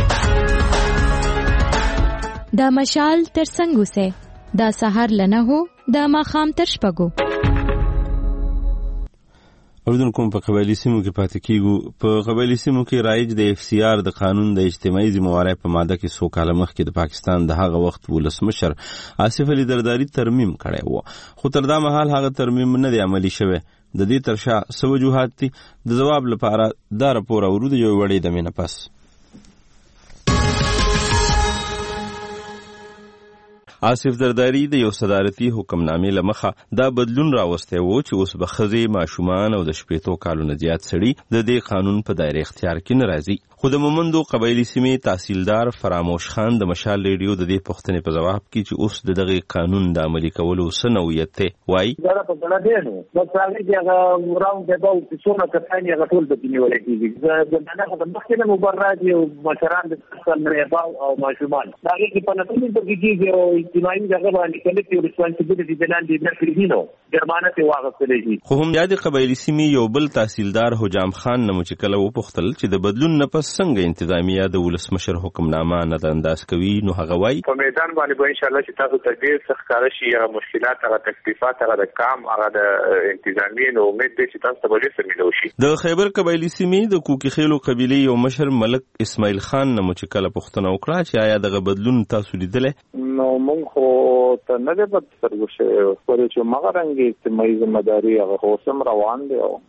دا مشال تر څنګه سه دا سحر لنه هو دا ماخام تر شپګو. اوردونکو په قبایلی سیمو کې پاتې کیږو. په قبایلی سیمو کې رایج د اف سی آر د قانون د اجتماعي ذمہواری په ماده کې 100 کال مخکې د پاکستان د هغه وخت ولسمشر آصف علي زرداری ترمیم کړی و خو تر دا مهال هغه ترمیم نه دی عملی شوی. د دې ترشا څه وجوهات دي؟ د جواب لپاره دا راپور اورو د یو وړې د مینه پس. آصف زرداری د یو صدارتي حکمنامې لمخه دا بدلون راوستی و چې اوس به ښځې، ماشومان او د 18 کالونو زیات سړي د دې قانون په دایره اختیار کې نه راځي. خو د مومندو قبایلی سیمې تحصیلدار فراموش خان د مشال ریډیو د دې پوښتنې په ځواب کې چې اوس د دغه قانون د عملي کولو څه نوعیت دی وایي. دا په بل دی نو د څنګه چې هغه راوند دی او څونه کسان هغه ټول د نیولې کیږي. د دغه د مخکنه مبررات او مشران د څنګه او ماشومان دا کې په نتیجه کې کیږي او اجتماعي دغه باندې کلیکټیو ریسپانسیبিলিټي د لاندې د کړینو جرمانه ته واغستل شي. خو هم یاد قبایلی سیمې یو بل تحصیلدار حجام خان نمو چې کله و پختل چې د بدلون نه پس څنګه انتظامیه د ولسمشر حکمنامه نظرانداز کوي نو هغه وایي په میدان باندې به ان شاء الله چې تاسو ته ډېر څه ښکاره شي هغه مشکلات هغه تکلیفات هغه د کام هغه د انتظامیه نو امید دی چې تاسو ته به ډېر څه ملو شي. د خیبر قبایلي سیمې د کوکي خیلو قبیلې یو مشر ملک اسماعیل خان نه مو چې کله پوښتنه وکړه چې آیا دغه بدلون تاسو لیدلی؟ نو موږ خو ته نه دی بد سترګو شوی خو چې مغه رنګ اجتماعي ذمہداري هغه خو سم روان دی او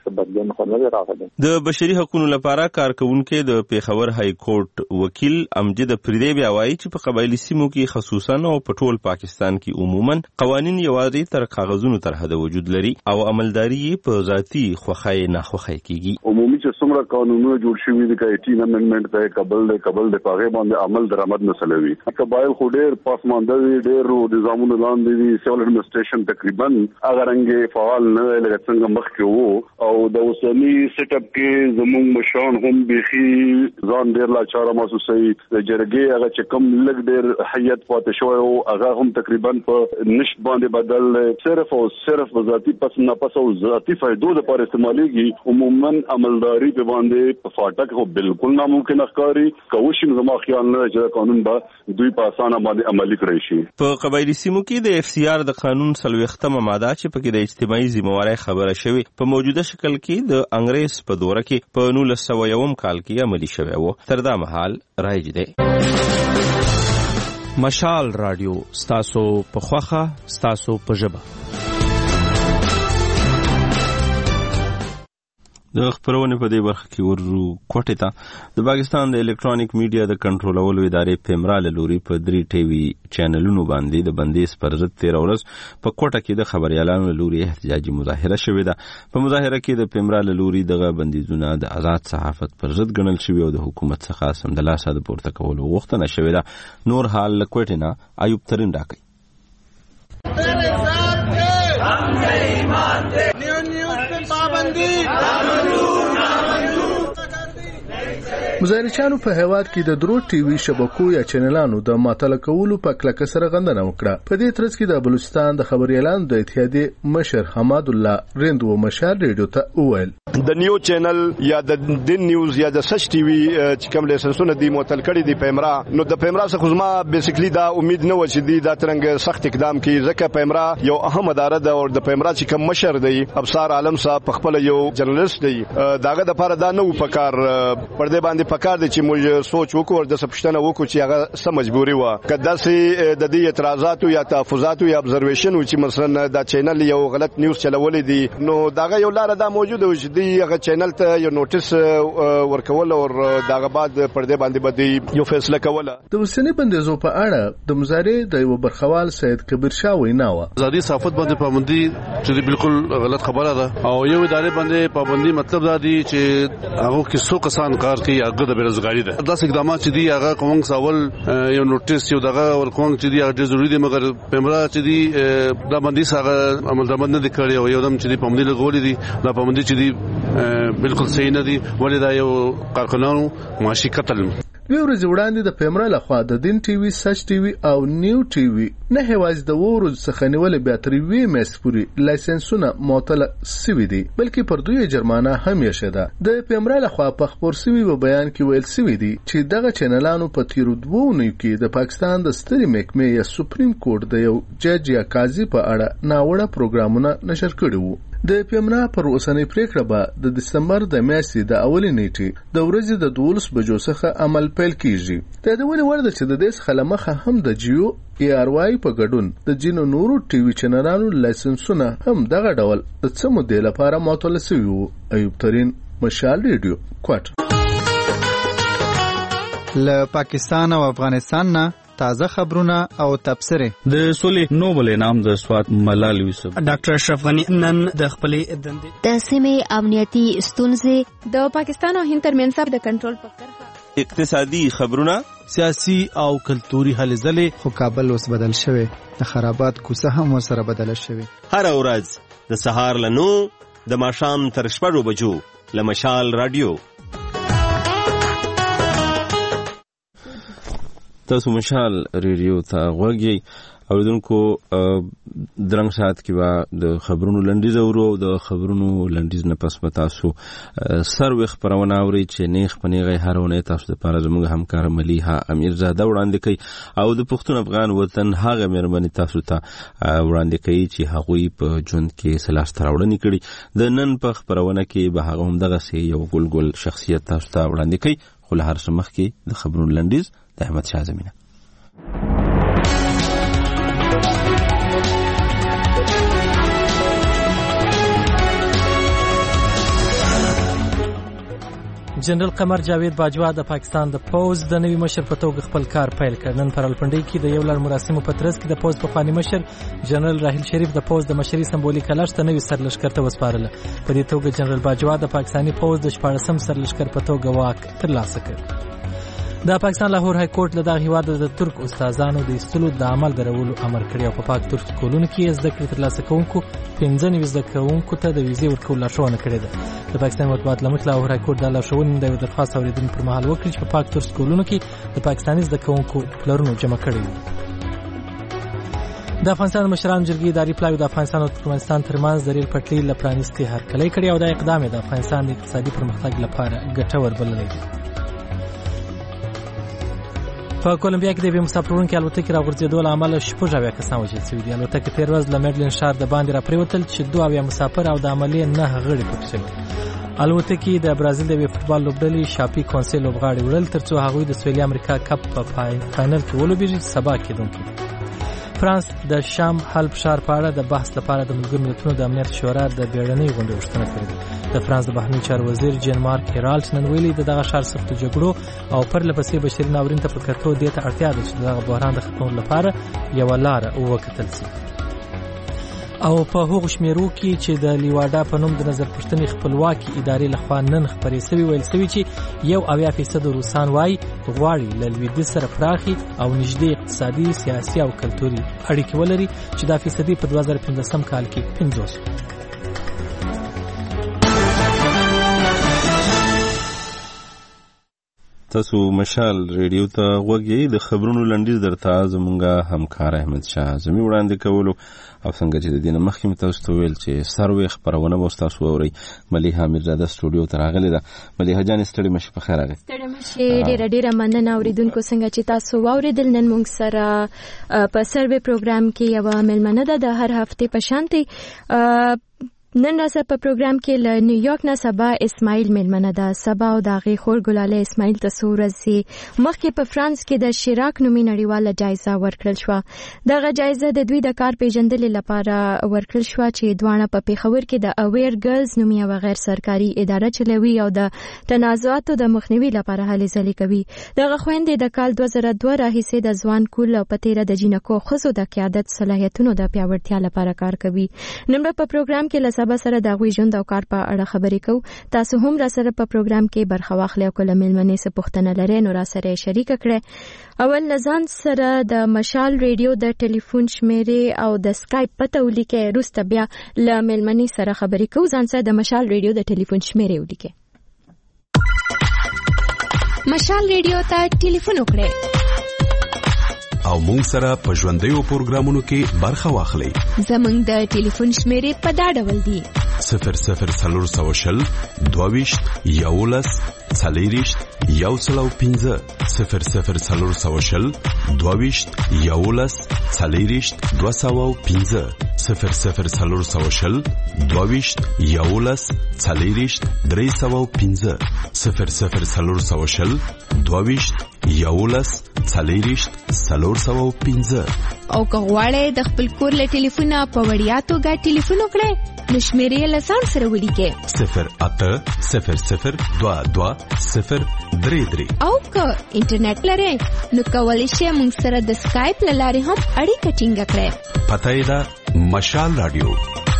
د بشري حقوقو لپاره کارکونکو د پیښور های کورټ وکیل امجد فریدی بیا وایي چې په قبایلی سیمو کې خصوصا او په ټول پاکستان کې عموما قوانين یوازې تر کاغذونو تر حد وجود لري او عملداري په ذاتي خوخای نه خوخای کیږي. عمومي چې څومره قانونونه جوړ شوي دي کې 18 امندمنت ته قبل د پاغه باندې عمل درآمد مسله وي. قبایل خو ډېر پاسمانده دي ډېر نظامونه لاندې دي سیول اډمنسټریشن تقریبا هغه رنګ فعال نه لکه څنګه مخکې وو او د اوسنی سیټ اپ کې زموږ مشان هم بيخي ځان ډېر لا چاره محسوسي د جرګې هغه چې کم لګ ډېر حیات پاتې شوی او هغه هم تقریبا په نشټ باندې بدل صرف ذاتی پس نه پس او ذاتی فائدو لپاره استعماليږي عموما عملداري په باندې په فاټک خو بالکل ناممکن ښکاري کوشش زما خیال نه چې قانون به دوی په اسانه باندې عملي کړی شي. په قبایلی سیمو کې د FCR د قانون 40 ماده چې په کې د اجتماعي ذمہواری خبره شوی په موجوده شکل کې د انګریز په دوره کې په 1901 کال کې عملي شوی و. تر دا مهال رایج دی. مشال رادیو ستاسو په خوخه ستاسو په ژبه. د خبرونه په دې برخه کې ورو کوټه ته د پاکستان د الکترونیک میډیا د کنټرولولو ادارې پیمرا لوري په 3 ټي وي چینلونو باندې د بندیز پر ضد 13 ورځ په کوټه کې د خبريالانو لوري احتجاجي مظاهره شوې ده. په مظاهره کې د پیمرا لوري دغه بندیزونه د آزاد صحافت پر ضد ګڼل شوی او د حکومت څخه سمدلاسه د پورته کولو غوښتنه شوې ده. نور حال کوټه نه ایوب ترين راکړي. مظاهرچیانو په هیواد کې د درو ټي وي شبکو یا چینلانو د معطل کولو په کلکه سره غندنه وکړه. په دې ترڅ کې د بلوچستان د خبريالانو د اتحادیې مشر حماد الله رندو مشال ریډیو ته وویل د نیو چینل یا د دین نیوز یا د سچ ټي وي چې کوم لایسنسونه دی معطل کړي دی پیمرا نو د پیمرا څخه خو ما بیسیکلی دا امید نه و چې دی دا ترنګ سخت اقدام کوي ځکه پیمرا یو اهم اداره ده او د پیمرا چې کوم مشر دی ابصار عالم صاحب په خپل یو جرنالست دی داغه د لپاره دا نه و پکار پردې باندې پکار دي چې موږ سوچ وکړو د سپشتنه وکړو چې هغه سم مجبوري و کدا سي د دې اعتراضات یا تحفظات یا ابزرویشن چې مثلا دا چینل یو غلط نیوز چلولې دي نو داغه یو لار دا موجوده و چې دی هغه چینل ته یو نوټیس ورکول او داغه بعد پردې باندې بدی یو فیصله کوله. د وسنی بندیزو په اړه د مظاهره د یو برخوال سید کبیر شاه وینا و ازادي صحافت باندې پابندي چې بالکل غلط خبره ده او یو ادارې باندې پابندي مطلب دا دی چې هغه کې څو کسان کار کوي هغه د بیروزګاری ده. داس اقدامات چې دی هغه کوم سوال یو نوټیس یو دغه ورکوم چې دی هغه ضروری دی مګر پیمرا چې دی دا باندې هغه عمل درمند نه کړی او یو دم چې دی پامدی لګولې دي دا پامدی چې دی بالکل صحیح نه دی ولې دا یو کارکنانو معاشي قتل. وی ورځ وړاندې د پیمرا لخوا د دین ټي وي سچ ټي وي او نیو ټي وي نه هواز د ورځ څخه نیول بیا تر وی مېسپوري لایسنسونه معطل سوي دي بلکې پر دوی جرمانه هم یې شده. د پیمرا لخوا په خبر سوي و بیان کې ویل سوي دي چې دغه چینلانو په تیرو 2 اونیو کې د پاکستان د ستري محکمې یا سپریم کورټ د یو جج یا قاضي په اړه ناوړه پروګرامونه نشر کړي وو. د پیمرا پر اوسنۍ پریکړه به د دسمبر د میاشتې د اولې نیټې د ورځې د 12 بجو څخه عمل پیل کیږي. د دې ولې ورده چې د دې څخه لمخه هم د جیو ARY په ګډون د جنو نورو ټي وي چینلانو لایسنسونه هم دغه ډول د څه مودې لپاره معطل شوي وو. ایوب ترين مشال ریډیو کوټ. له پاکستان او افغانستان نه تازه خبرونه او تبصره. د سولې نوبل انعام د سواد ملال یوسف ډاکټر اشرف غنی نن د خپلې دندې د سیمې امنیتي ستونزې د پاکستان او هند ترمنځ د کنټرول په کرښه اقتصادي خبرونه سیاسي او کلتوري هلې ځلې خو کابل اوس بدل شوی د خرابات کوڅه هم سره بدل شوی. هر ورځ د سهار له 9 د ماښام تر 6 بجو له مشال رادیو. تاسو مشال ریډیو ته غوږی اوریدونکو درنګ سات کې با د خبرونو لنډیز اورو د خبرونو لنډیز نه پس متاسو سروي خبرونه اوري چې نیخ پنیغه هرونه تاسو د پاره زموږ همکار ملیحه امیرزاده وړاندې کوي او د پښتون افغان وطن هغه مېرمنې تاسو ته وړاندې کوي چې هغوی په ژوند کې سلاست راوړنې کړي د نن په خبرونه کې به هغه هم دغه سي یو ګل شخصیت تاسو ته وړاندې کوي خو له هر څه مخکې د خبرونو لنډیز د احمد شاه زمینه. جنرال قمر جاوید باجوا د پاکستان د پوز د نوي مشر په توګه خپل کار پیل کړ. نن پر الپنډي کې د یو لړ مراسمو په ترڅ کې د پوز پخوانی مشر جنرال راحیل شریف د پوز د مشري سمبولیک لښته نوي سرلښکر ته وسپارله. په دې توګه جنرال باجوا د پاکستاني پوز د 14م سرلښکر په توګه واک ترلاسه کړ. د پاکستان لاهور های کورټ له دغه هیواد د ترک استادانو د استلو د عمل درولو امر کړی او په پاک ترک سکولونو کې زده کړې ترلاسه کوونکو 15 زده کوونکو ته د ویزې ورکولو لارښوونه کړې ده. د پاکستان مطبوعات له مخې لاهور های کورټ د لارښوونې د درخواست اوریدنې پر مهال وکړي چې په پاک ترک سکولونو کې د پاکستاني زده کوونکو پلرونو جمع کړي وي. د افغانستان مشران جرګې اداري پلاوی د افغانستان او ترکمنستان ترمنځ د ریل پټلۍ له پرانیستي هرکلی کړی او دا اقدام د افغانستان د اقتصادي پرمختګ لپاره ګټور بللی دی. په کولمبیا کې د یوې مسافرونکي الوتکې راغورځېدو له امله 80 کسان وژل شوي دي. الوتکې تېر ورځ له میډلین ښار د باندې راپرېوتل چې 2 مسافر او د عملې 9 غړي پکې شوي. الوتکې د برازیل د یوې فوټبال لوبډلې شاپي کونسل لوبغاړي وړل ترڅو هغوی د سویلي امریکا کپ په فاینل کې ولوبېږي چې سبا کېدونکی دی. فرانس د شام حلب ښار په اړه د بحث لپاره د ملګرو ملتونو د امنیت شورا د بیړنۍ غونډې غوښتنه کړې ده. د فرانس د بهرنیو چارو وزیر جین مارک هیرالټ نن ویلي د دغه ښار سختو جګړو او پرله پسې بشري ناورین ته په کتو دې ته اړتیا ده چې دغه بحران د ختمولو لپاره یوه لاره وکتل شي. او په هغو شمیرو کې چې د لیواډا په نوم د نظر پوښتنې خپلواکي ادارې لخوا نن خپرې سوي ویل سوي چې 80% روسان وایي غواړي له لویدیځ سره پراخي او نږدې اقتصادي سیاسي او کلتوري اړیکې ولري چې دا فیصدي په 2015 کال کې 50. تاسو مشال ریډیو ته غوږی د خبرونو لنډیز درته زمونږه همکار احمد شاه زمي وړاندې کولو او څنګه چې د دینه مخکې تاسو ته ویل چې سروي خبرونه مو تاسو اوري. ملیحه امیرزاده سټوډیو ته راغلې ده. ملیحه جان ستړي مشه په خیر راغلی. ستړي مشه ډېر مننه اوریدونکو څنګه چې تاسو واوریدل. نن موږ سره په سروي پروګرام کې یو ملمنه ده د هر هفته په شانتي نن راځه په پروګرام کې له نیویارک نه سبا اسماعیل ملمنه ده. سبا او داغي خور ګلاله اسماعیل ته سورزي مخکې په فرانس کې د شیراک نومي نړیواله جایزه ورکړل شو. دغه جایزه د دوی د کار پیژندلو لپاره ورکړل شو چې دوانه په پیښور کې د اویر ګرلز نومي او غیر سرکاري اداره چلوي او د تنازعاتو د مخنیوي لپاره هلې ځلې کوي. دغه خويندې د کال 2002 راهیسې د ځوان کول او پتیره د جنکو خزو د قیادت صلاحیتونو د پیاوړتیا لپاره کار کوي. نن په پروګرام کې له سبا سره د غوي ژوند او کار په اړه خبرې کوو. تاسو هم را سره په پروګرام کې برخه واخلئ او کله ملمنې څه پوښتنه لرئ نو را سره شریک کړئ. اول نزان سره د مشال ریډیو د ټلیفون شمیرې او د اسکایپ پته ولیکئ. وروسته بیا له ملمنې سره خبرې کوو. ځان سره د مشال ریډیو د ټلیفون شمیرې ولیکئ. مشال ریډیو ته ټلیفون وکړئ او مونږ سره په ژوندیو پروګرامونو کې برخه واخلئ. زمونږ د ټلیفون شمیرې په دا ډول دي: 0040 22 11 40 105 0040 22 11 40 205 0040 22 11 40 305 0040 22 11 40 305. او که غواړئ د خپل کور له ټلیفونه په وړیا توګه ټلیفون وکړئ نو شمیرې له ځان سره ولیکئ 080022 او که انټرنیټ لرئ نو کولی شئ موږ سره د اسکایپ له لارې هم اړیکه ټینګه کړئ. پته یې ده مشال رادیو.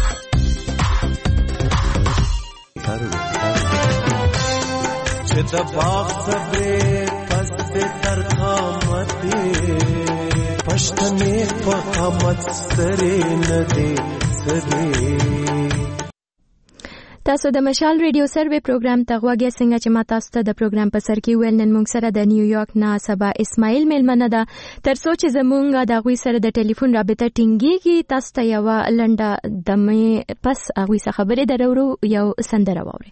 چې د باغ صبرې پس د ترخامتې پښتنې په قامت سترې نه دې سدې. تاسو د مشال ریډیو سروې پروګرام ته غوږی څنګه چې ما تاسو ته د پروګرام په سر کې ویل نن موږ سره د نیویارک نه سبا اسماعیل میلمنه ده ترڅو چې زمونږ د غوي سره د ټلیفون رابطه ټینګيږي تاسو ته یو لنډه دمه پس غوي څخه خبرې درورو یو سندره ووري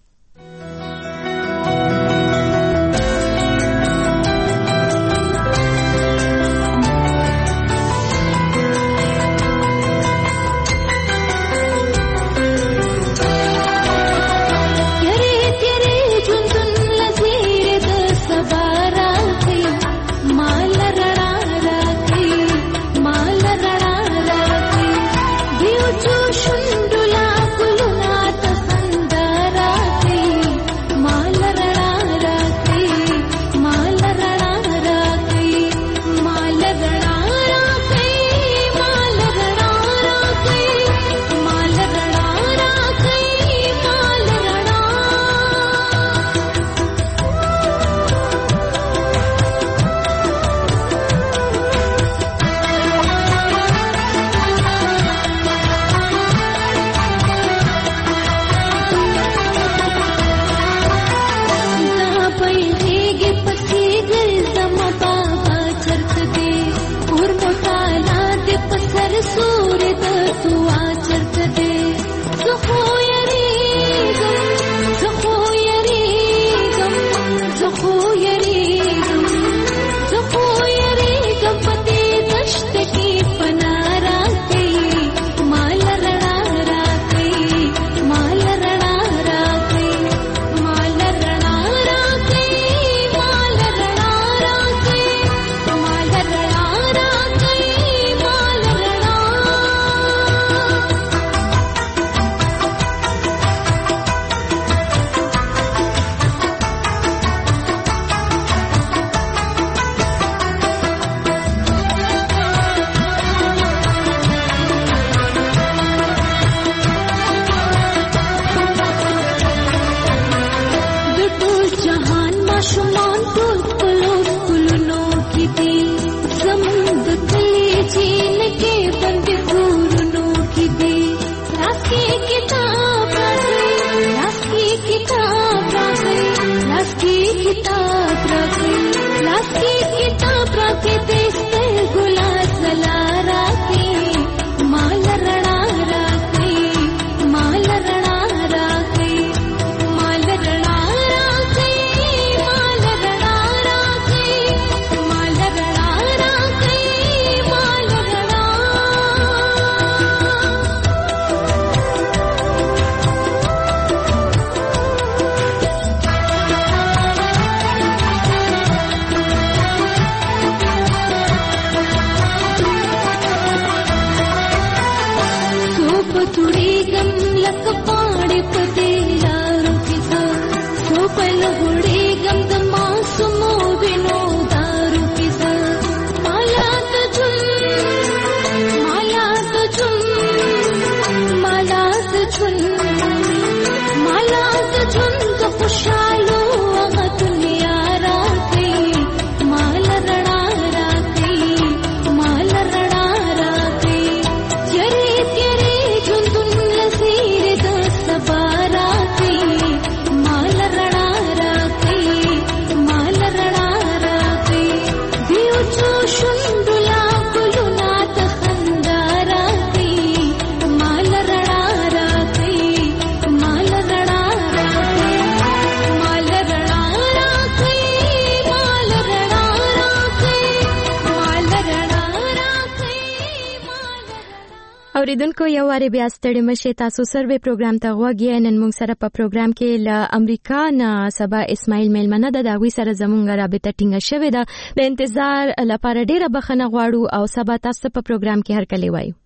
اوریدونکو یو واری بیا ستړي مشه تاسو سروې پروګرام ته غوږی نن موږ سره په پروګرام کې له امریکا نه سبا اسماعیل میلمنه ده د غوي سره زمونږ رابطه ټینګه شوې ده د انتظار لپاره ډیره بخښنه غواړو او سبا تاسو په پروګرام کې هر کله وایو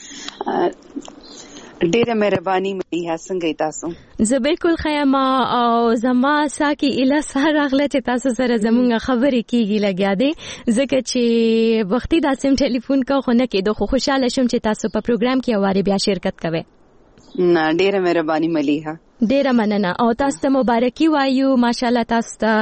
ډیره مهرباني مې څنګه تاسو زه بالکل خیمه او زما ساکي اله سره اغله چې تاسو سره زمونږ خبرې کیږي لګیا دي ځکه چې وختي د سیم ټلیفون کا خو نه کېدو خو خوشاله شم چې تاسو په پروګرام کې اواره بیا شرکت کوئ نه ډیره مهرباني مليها ډیره مننه او تاسو ته مبارکي وایو ماشاالله تاسو ته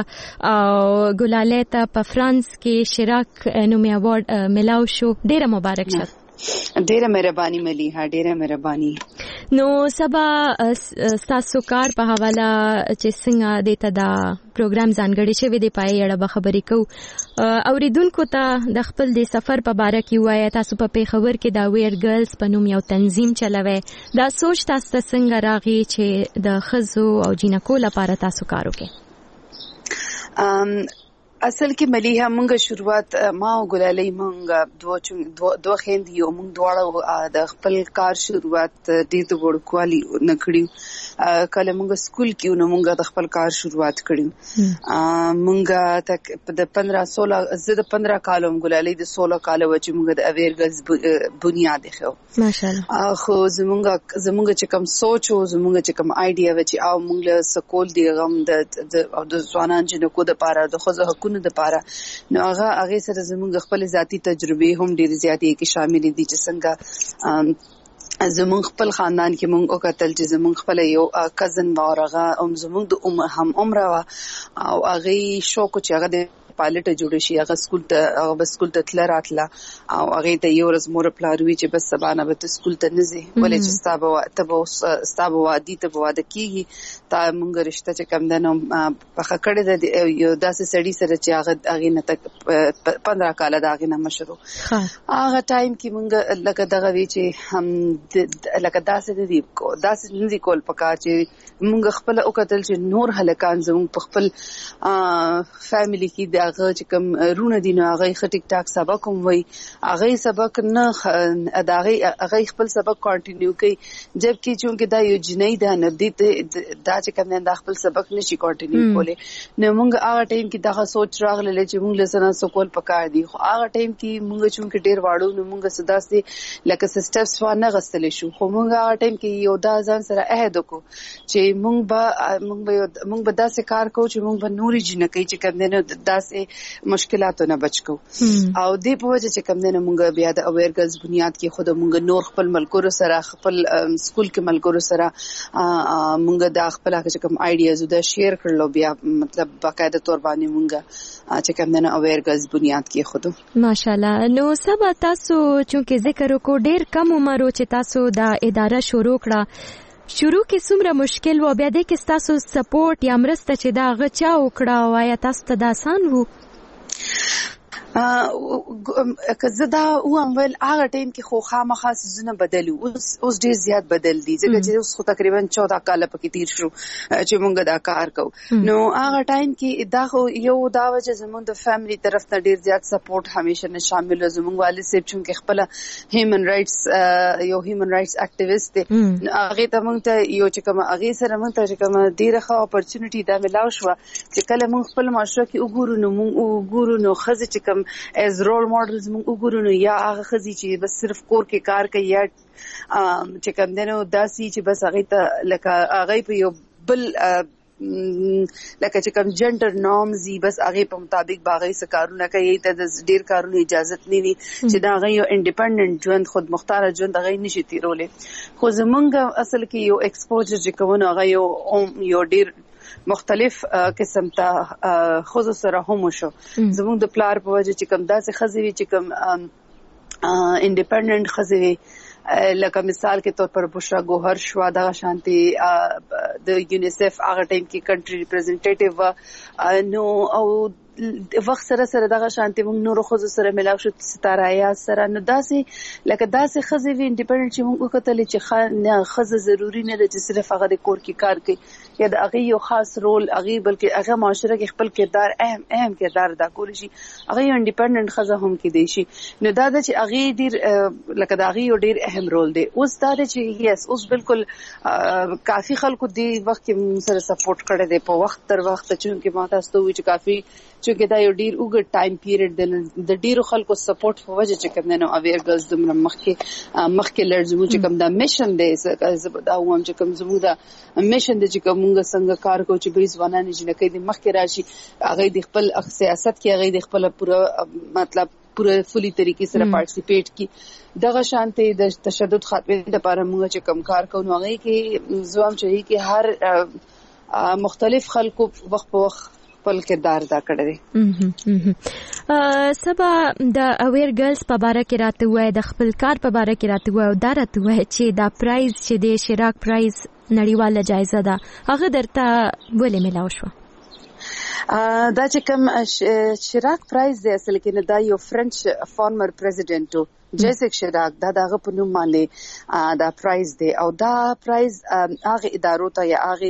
ګلاله ته په فرانس کې شراک نومي اوارډ ملاو شو ډیره مبارک شه ډیره مهرباني مليحه، ډیره مهرباني. نو سبا تاسو کار په حواله چې څنګه د دا پروګرام ځانګړی شوی دی پای اړه به خبرې کوو. اوریدونکو ته د خپل د سفر په باره کې وایي تاسو په پیښور کې دا ویر ګرلز په نوم یو تنظیم چلوي. دا سوچ تاسو ته څنګه راغی چې د ښځو او جینکو لپاره تاسو کار وکړئ؟ اصل کې مليحه مونږ شروعات ما او ګلالۍ مونږ دوه خويندې یو مونږ دواړه د خپل کار شروعات د وړکوالي نه کړیو. کله مونږ سکول کې نو مونږ د خپل کار شروعات کړیو. مونږ تک د 15 کالو ګلالۍ د 16 کالو چې مونږ د اویر ګرلز بنیاد خو ماشاءالله خو زمونږ چې کوم سوچ او زمونږ چې کوم آیډیا و چې او مونږ له سکول دی غم د ځوانان جنکو د پاره د خزو حقوق د پاره نو هغه سره زموږ خپل ذاتی تجربه هم ډیر زیاتې کې شامل دي چې څنګه زموږ خپل خاندان کې مونږ وکتل چې زموږ خپل یو کزن وارغه زموږ د هم عمره او هغه شوق چې هغه د پایلټ جوړ شي هغه سکول ته تل راتله او هغه ته یو ورځ مور پلاروي چې بس سبا نه به سکول ته نه ځي ولې چې ستابه وادي ته واده کیږي تا مونږ رشتہ چې کم دنو په خکړه د یو داسې سړی سره چې هغه نه تک 15 کال دا هغه نه مشرو هغه ټایم کې مونږ لکه دغه وی چې هم لکه داسې ندی کول پکار چې مونږ خپل وکتل چې نور هلکان زموږ په خپل فیملی کې هغه چې کوم رونه دي نو هغه ټیک ټاک سبق کوم وي هغه سبق نه هغه خپل سبق کنټینیو کوي جبکې چې دا یو جنۍ ده نه دي دا چې کوم نه خپل سبق نشي کنټینیو کولای نو موږ هغه ټایم کې دا سوچ راغله چې موږ لسنه سکول پکار دي خو هغه ټایم کې موږ چې ډیر واړو نو موږ صدا سي لکه سټپس وانه غستل شو خو موږ هغه ټایم کې یو دا ځان سره عہد وکړو چې موږ به داسې کار کوو چې موږ به نوري جنکې چې کوم نه داسې مشکلاتو نه بچ کو او دې په وجه چې کوم نه موږ بیا د اویر ګرلز بنیاد کې خود موږ نور خپل ملګرو سره خپل سکول کې ملګرو سره موږ د خپل هغه کوم آیډیاز د شیر کړلو بیا مطلب باقاعده تور باندې موږ چې کوم نه اویر ګرلز بنیاد کې خود ماشاءالله. نو سبا تاسو چې ذکر وکړو ډیر کم عمر چې تاسو دا اداره شروع کړه شروع کې څومره مشکل و بیا د کې تاسو سپورټ یا مرسته چې دا غچا وکړه وایا تاسو ته د آسان وو؟ که زه دا اول هغه ټایم کې خو خامخا سيزونه بدلو اوس ډیر زیات بدل دي ځکه چې اوس خو تقریبا 14 کال پکې تیر شو چې مونږ دا کار کوو نو هغه ټایم کې دا خو یو دا وجه زموږ د فیملی طرف ته ډیر زیات سپورټ همیشه نه شامل زموږ والد صاحب چې خپل هیومن رائټس اکټیویست دي هغه ته مونږ ته یو چې کوم هغه سره مونږ ته چې کوم ډیره ښه اپورچونټی دا ملاو شو چې کله مونږ خپل معاشره کې وګورو نو خزه چې کوم as role models موږ وګورو نو یا هغه خزي چې بس صرف کور کې کار کوي یا چې کوم دنو داسي چې بس هغه ته لکه هغه په یو بل لکه چې کوم جندر نورمز بس هغه په مطابق باغې سکارونه کوي ته د ډیر کارونو اجازه نه وي چې دا هغه یو انډیپندنت ژوند خود مختار ژوند هغه نشي تیرولې خو زمونږ اصل کې یو ایکسپوجر چې کوونه هغه یو ډیر مختلف قسم ته خصوص سره هم شو زموږ د پلار په وجه چې کوم داسې خزوي چې کوم انډیپندنت خزوي لکه مثال کې طور پر بشرا ګوهر شوا د شانتي د یونیسف هغه ټیم کې کنټری ریپرزنټیټیو نو او وخت سره دغه شانتي موږ نور خو سره ملاو شو ستاره یا سره نو داسې لکه داسې خزي وی انډیپندنت چې موږ وکړل چې خزه ضروری نه ده چې صرف هغه د کور کې کار کوي یا د هغه یو خاص رول هغه بلکې هغه معاشره کې خپل کردار اهم کردار ادا کولی شي هغه یو انډیپندنت خزه هم کې دی شي نو دا چې هغه ډیر لکه دا هغه یو ډیر اهم رول دی اوس دا چې یس اوس بالکل کافي خلکو دی وخت کې سره سپورټ کړی دی په وخت تر وخت چې ما تاسو ته وی چې کافي چې دا یو ډیر اوږد ټایم پیریډ د ډیرو خلکو سپورټ په وجه چې کوم نه اویر ګرلز د مخکې لرزمو چې کوم دا میشن دی دا هم چې کوم زموږ دا میشن دی چې کومه څنګه کار کوي چې به ځوانان جنکې د مخکې راشي هغه د خپل سیاست کې هغه د خپل پوره مطلب پوره فولي طریقې سره پارټیسیپیټ کی دغه شانتي د تشدد خاتمه لپاره موږ چې کوم کار کوو هغه کې زوام چې هر مختلف خلکو وخت په وخت خپل کردار ادا کړی دی. سبا د اویر ګرلز په باره کې راته وای، د خپل کار په باره کې راته وای، او دا راته وای چې دا پرایز چې د شراک پرایز نړیواله جایزه ده هغه درته ولې ملاو شو؟ دا چې کوم شراک پرایز دی اصل کې نه، دا یو فرنچ فارمر پریزیډنټ جیسک شراک، دا دغه په نوم باندې دا پرایز دی. او دا پرایز هغه ادارو ته یا هغه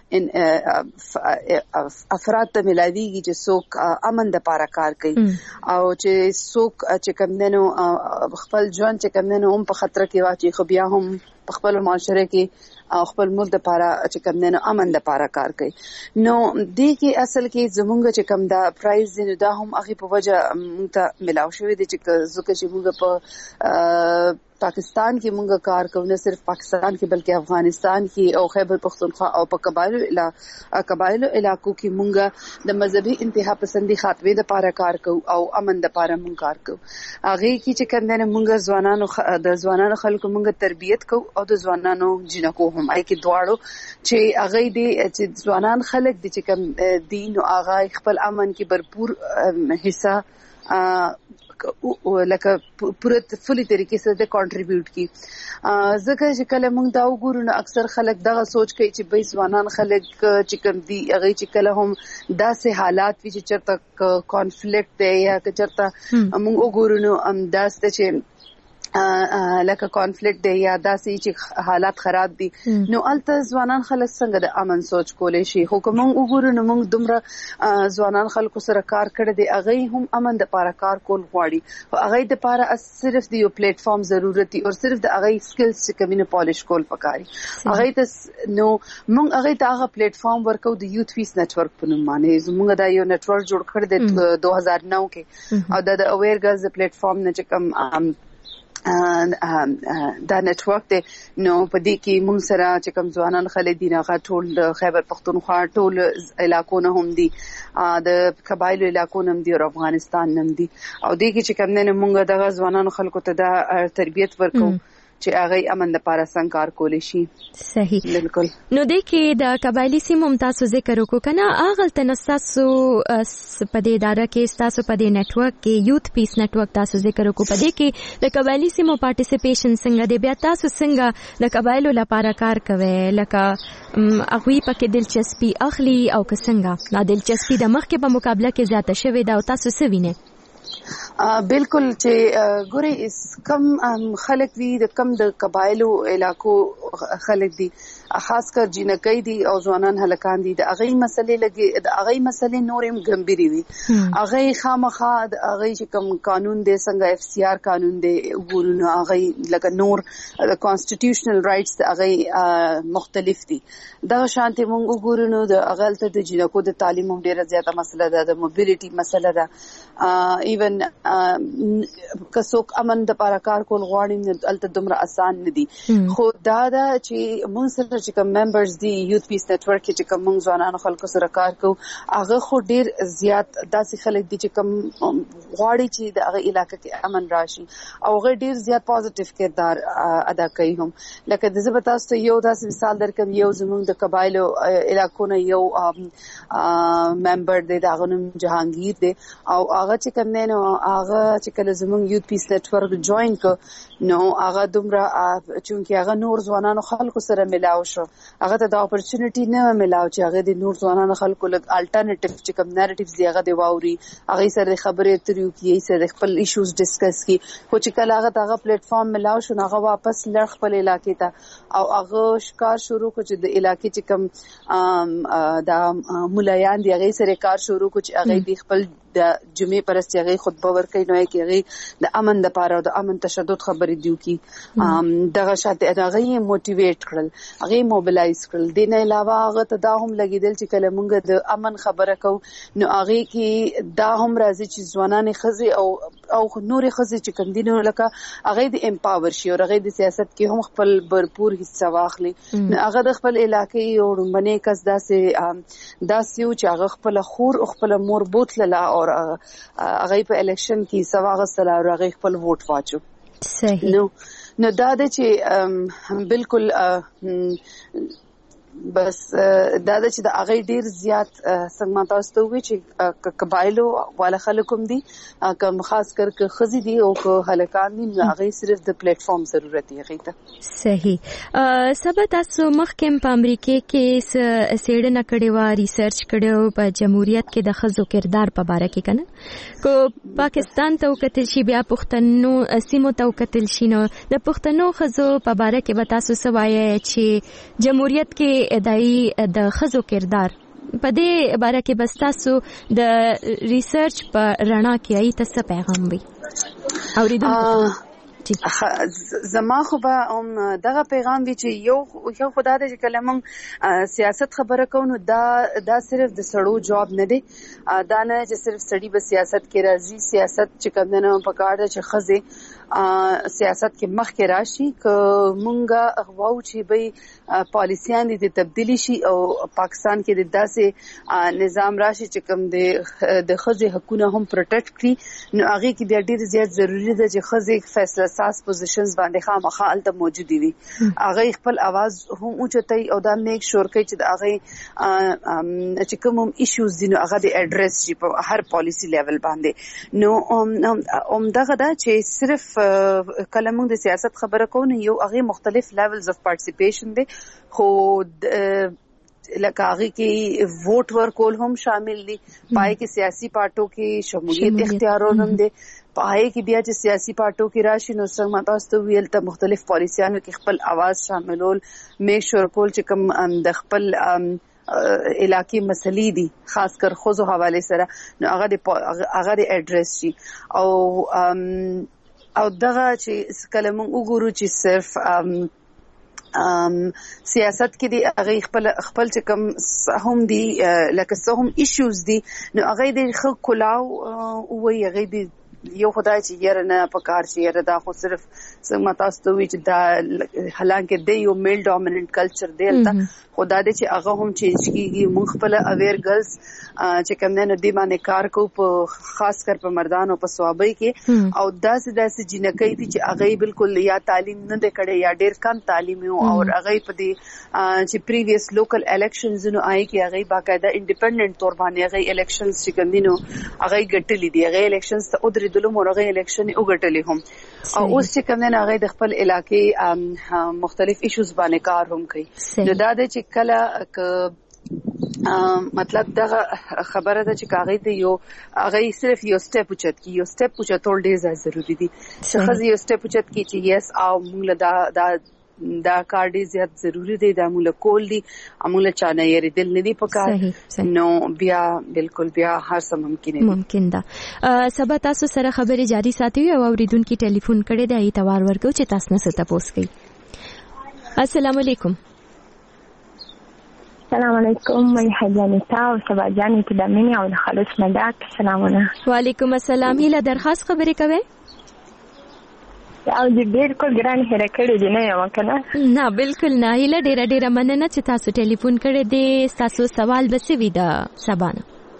افراد ته ملاویږي چې څوک امن د پاره کار کوي او چې څوک چې کوم دنو خپل ژوند چې کوم دنو هم په خطر کې واچي، خو بیا هم په خپل معاشره کې او خپل ملک د پاره چې کوم دنو امن د پاره کار کوي. نو دې کې اصل کې زمونږ چې کوم دا پرایز دی دا هم هغه په وجه موږ ته ملاو شوی دی چې ځکه چې موږ په پاکستان کې مونږ کار کوو، نه صرف پاکستان کې بلکې افغانستان کې او خیبر پختونخوا او په قبایلو علاقو کې مونږ د مذهبي انتها پسندي خاتمه د پاره کار کوو او امن د پاره مونږ کار کوو. هغه کې چې کنده مونږ ځوانانو خلکو مونږ تربیت کوو او د ځوانانو جنکو هم اې کې دواړو چې هغه دې چې ځوانان خلک دي چې کوم دین او هغه خپل امن کې भरपूर حصہ لکه پوره فلی طریقې سره د کنټریبیوټ کی. ځکه چې کله موږ دا وګورو نو اکثر خلک دغه سوچ کوي چې به ځوانان خلک چې کوم دي هغه چې کله هم داسې حالات وي چې چرته کانفلیکټ دی یا چې چرته موږ وګورو نو داسته چې لکه کانفلیکټ دی یا داسې چې حالات خراب دي نو الته ځوانان خلک څنګه د امن سوچ کولای شي. خو کوم وګورو نو موږ دومره ځوانان خلکو سره کار کړی دی، هغه هم امن د پاره کار کول غواړي او هغه د پاره صرف د یو پلیټ فارم ضرورت دی او صرف د هغه سکلز چې کمینه پالیش کول پکاري. هغه ته نو موږ هغه ته هغه پلیټ فارم ورکو د یوث پیس نتورک په نوم باندې. موږ دا یو نتورک جوړ کړی دی 2009 کې او د اویر ګرلز پلیټ فارم نه چې کوم دا نتورک دی نو په دې کې موږ سره چې کوم ځوانان خلک دي هغه ټول خیبر پختونخوا ټول علاقو نه هم دي، د قبایلو علاقو نه هم دي او افغانستان نه هم دي او دې کې چې کوم نه موږ دغه ځوانانو خلکو ته دا تربیت ورکو چې هغه امن لپاره څنګه کار کولی شي. صحیح، بالکل. نو د کې د قبایلی سیمو تاسو ذکر وکړو کنه، اغل تنساسو په دې اداره کې تاسو په دې نتورک کې یوث پیس نتورک تاسو ذکر وکړو، په دې کې د قبایلی سیمو پارټیسیپیشن څنګه دی؟ بیا تاسو څنګه د قبایلو لپاره کار کوئ؟ لکه هغوی پکې دلچسپي اخلي او که څنګه دا دلچسپي د مخکې په مقابله کې زیاته شوې ده او تاسو څه وینئ؟ بالکل چې ګوري کم خلک دي د کم د قبایلو علاقو خلک دي، خاص کر جنکۍ دي او ځوانان هلکان دي، د هغه مسلې لګي د هغه مسلې نورم ګمبيري دي. هغه خامخا د هغه چې کوم قانون دی څنګه اف سی آر قانون دی ګورنه هغه لکه نور د کانسټیټیوشنل رائټس د هغه مختلف دي. دا شانتي مونږ وګورو د هغه ته د جنکو د تعلیم هم ډیره زیاته مسله ده، د موبیلیټي مسله ده. ایون کڅوک امن د پاره کار کول غواړي الته دومره آسان نه دي. خو دا چې مونږ سره چې کوم ممبرز دي یوث پیس نتورک کې چې کوم مونږ ځوانانو خلکو سره کار کوو هغه خو ډیر زیات داسې خلک دي چې کوم غواړي چې د هغه علاقې کې امن راشي او هغه ډیر زیات پوزټیو کردار ادا کوي. هم لکه د زبر تاسو ته یو داسې مثال درکم، یو زموږ د قبایلو علاقو نه یو ممبر دی، دا غنوم جهانگیر دی او هغه چې کوم نه هغه چې کله زموږ یوث پیس نتورک جوائن ک نو هغه دومره چونکی هغه نور ځوانانو خلکو سره ملاو شو، هغه ته د اپورچونټی نه ملاو چې هغه د نور ځوانانو خلکو لګ الټرنیټیو چې کوم نریټیوز دی هغه دی واوري، هغه سره خبرې اترې کوي، سره خپل ایشوز ډیسکس کی. خو چې کله هغه دغه پلیټ فارم ملاو شو هغه واپس لړ خپل علاقې ته او هغه شکار شروع کو چې د علاقې چې کوم د مولایان دی هغه سره کار شروع کو چې هغه دی خپل د جمعې پرستی هغه خطبه ورکړي نو کې هغه د امن لپاره او د امن تشدد خبرې دیو کی دغه شاته هغه یې موټیویټ کړل، هغه موبلایز کړل. د نه علاوه هغه ته دا هم لګیدل چې کله مونږ د امن خبره کو نو هغه کې دا هم راځي چې ځوانان خزي او نور خزي چې کوم دینو لکه هغه د امپاور شي او هغه د سیاست کې هم خپل भरपूर حصہ واخلي. نو هغه د خپل علاقې او رمبنه کس داسې یو چې هغه خپل خور او خپل مور بوتله او هغه په الیکشن کې سواغه سره هغه خپل ووټ واچو. صحیح. نو دا د چې بالکل بس دا چې د هغه ډیر زیات څنګه تاسو ته وی چې قبایلو والا خلکم دي کوم خاص کر که خزي دي او که هلکان دي هغه صرف د پلیټ فارم ضرورت دی هغه ته صحیح سبا تاسو مخکې په امریکا کې سیړنه کړې و ریسرچ کړو په جمهوریت کې د خزو کردار په اړه کې کنه کو پاکستان ته وکتل شي بیا پښتنو سیمو ته وکتل شي نو د پښتنو خزو په اړه کې به تاسو سوایي چې جمهوریت کې دای د خزو کردار په دې باره کې بس تاسو د ریسرچ په رڼا کې ای تاسو پیغام وي اوریدونکو زما خو به دغه پیغام وی چې یو خدای دې کلمم سیاست خبره کوو دا صرف د سړو جواب نه دی دا نه چې صرف سړی به سیاست کې راځي سیاست چې کوم نه پکار ده چې خزه سیاست کې مخ کې راشي ک مونږه غواو چې به پالیسیان دې تبدیلی شي او پاکستان کې د داسې نظام راشي چې کوم د خزه حقوقونه هم پروټیکټ کړي نو هغه کې بیا ډیر زیات ضروری ده چې خزه فیصله ساز پوزیشنز باندې خامخا الته موجود دي هغه خپل आवाज هم اوچتای او دا میک شور کوي چې هغه چې کوم ایشوز دي نو هغه د اډریس شي په هر پالیسی لیول باندې نو دغه دا چې صرف کله موږ د سیاست خبره کوو نو یو هغه مختلف لیولز اف پارټیسیپیشن دي خو لکه هغه کې ووټ ورکول هم شامل دي پای کې سیاسي پارټو کې شمولیت اختیارونه دي پای کې بیا چې سیاسي پارټو کې راشي نو څنګه تاسو ویل ته مختلف پالیسیانو کې خپل आवाज شاملول میک شور کول چې کوم د خپل علاقې مسلې دي خاص کر خوځو حواله سره نو هغه د اډریس شي او دغه چې کله موږ وګورو چې صرف سیاست کې دی هغه خپل چې کوم هم دي لکه څه هم ایشوز دي نو هغه د خو کلاو او هغه دی یو خدای چې یره نه پکار چې یره دا خو صرف څنګه تاسو ته وی چې دا حالانکه د یو میل ډومیننت کلچر دی البته خدای دې چې هغه هم چینج کیږي موږ خپل اویر ګرلز چې کوم نه دی باندې کار کو په خاص کر په مردانو په ثوابي کې او داسې جنکې دي چې هغه بالکل یا تعلیم نه ده کړي یا ډیر کم تعلیم او هغه په دې چې پریویس لوکل الیکشنز نو آی کې هغه باقاعده انډیپندنت تور باندې هغه الیکشنز چې کوم دي نو هغه ګټلې دي هغه الیکشنز ته ودرې دلو مرغه الیکشن وګټلې هم او اوس چې کوم نه هغه د خپل علاقې مختلف ایشوز باندې کار هم کوي نو دا د چې کله مطلب دغه خبره ده چې کاغی ته یو هغه صرف یو سټپ اوچت کی یو سټپ اوچتول ډیر ضروری دي څخه یو سټپ اوچت کی چې یس او موږ دا کار ډیر زیات ضروری دی دا موږ کول دي موږ چانه یې دل نه دی پکار نو بیا بالکل بیا هر څه ممکن ده سبا تاسو سره خبرې جاری ساتي او اوریدونکو ټلیفون کړي دی ایتوار ورکو چې تاسو نه ست پوس کړئ السلام علیکم السلام علیکم مې حجانیتا او سبا جانې ته د مینې او د خالص مداک سلامونه وعلیکم السلام هیله درخواست خبرې کوي او دې بالکل ګران هره کړې دی نه یو کنه نه بالکل نه هیله ډیره مننه چې تاسو ټلیفون کړی دی تاسو سوال به څه وي دا سبانه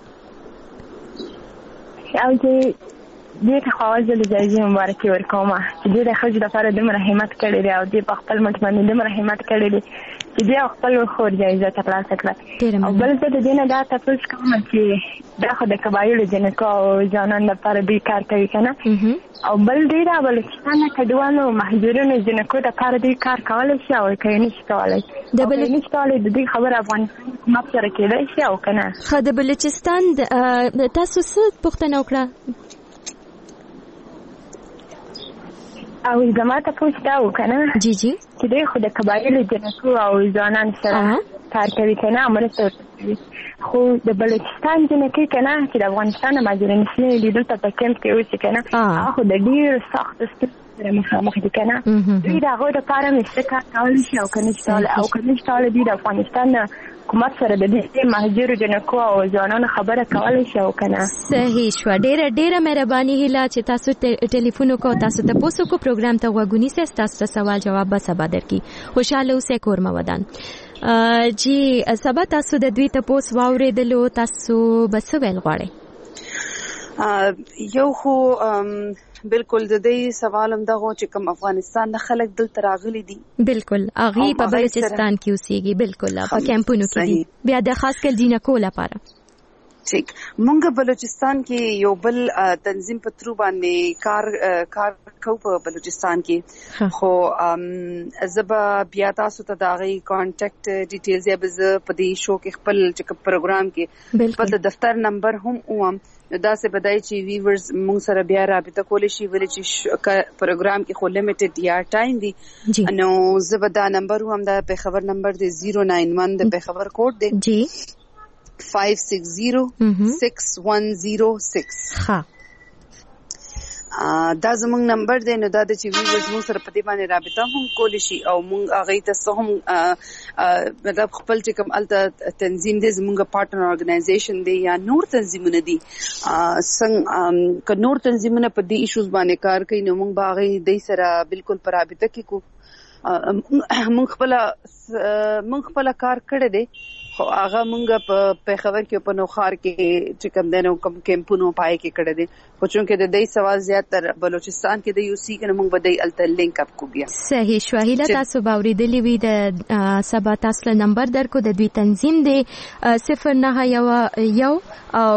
او دې ته خواږه د جایزې مبارکي ورکوم چې دې د خځې لپاره د مرحمت کړې دی او دې په خپل ملک باندې د مرحمت کړې دی چې بیا خپل خور جایزه ترلاسه کړه او بل څه د دې نه دا تاسو کوم چې دا خو د قبایلو جنکو او ځانان لپاره دوی کار کوي کنه او بل دې دا بلوچستان کډوالو مهاجرینو جنکو لپاره دوی کار کولای شي او کوي نشي کولای د بلوچستان د دې خبر افغانستان حکومت سره کېدای شي او کنه خو د بلوچستان تاسو څه پوښتنه وکړه او زما ته پوښتنه وکړه جی چې دوی خو د قبایلو جنکو او ځوانان سره کار کوي کنه مرسته کوي خو د بلوچستان جنکې کنه چې د افغانستان مهاجرین دي دلته په کمپ کې اوسي کنه خو د ډیر سخت سره مخامخ دي کنه دوی دا غوډه لپاره مستکا کول شي او کنه ستاله دي د افغانستان حکومت سره د دې مهاجرو جنکو او ځوانانو خبره کولای شي او کنه صحیح شو ډیره مهرباني هیله چې تاسو ټلیفون وکړو تاسو ته پوسو کو پروګرام ته وګونی سه تاسو سوال جواب به سبا درکې خوشاله اوسئ کور مودان جی سبا تاسو د دوی ته پوس واوریدلو تاسو بس ویل غواړئ یو خو بالکل د دې سوال هم دغه چې کوم افغانستان نه خلک دلته راغلي دي بالکل اغي په بلوچستان کې اوسېږي بالکل په کیمپونو کې دي بیا د خاص کل جنکو لپاره ٹھیک مونږ بلوچستان کې یو بل تنظیم په ترو باندې کار کو په بلوچستان کې خو زبا بیا تاسو ته داغي کانټیکټ ډیټیلز یا بز په دې شو کې خپل چې پروګرام کې خپل دفتر نمبر هم دا څه بدای چې ویورز مونږ سره بیا رابطه کولی شي ولې چې پروګرام کې خو لیمیټډ یا ټایم دی نو زبدا نمبر هم دا په خبر نمبر دی 091 د په خبر کوډ دی جی 56061006 ها دا زموږ نمبر دی نو دا د چې ویورز مو سره په دې باندې رابطه هم کولی شي او مونږ هغه ته هم مطلب خپل چې کوم الته تنظیم دی زموږ پارټنر ارګنایزیشن دی یا نور تنظیمونه دي څنګه ک نور تنظیمونه په دې ایشوز باندې کار کوي نو مونږ باغې د سره بالکل پر رابطه کې کو مونږ خپل کار کړی دی خو هغه مونږ په خبر کې په نوخار کې چې کوم دنو کوم کیمپونو پای کې کړی دی خو چونکه د دې سوال زیات تر بلوچستان کې د یو سی کنه مونږ به د الته لینک اپ کو بیا صحیح شواهد تاسو باوریدلی وی د سبا تاسو نمبر درکو د دوی تنظیم دی 0911 او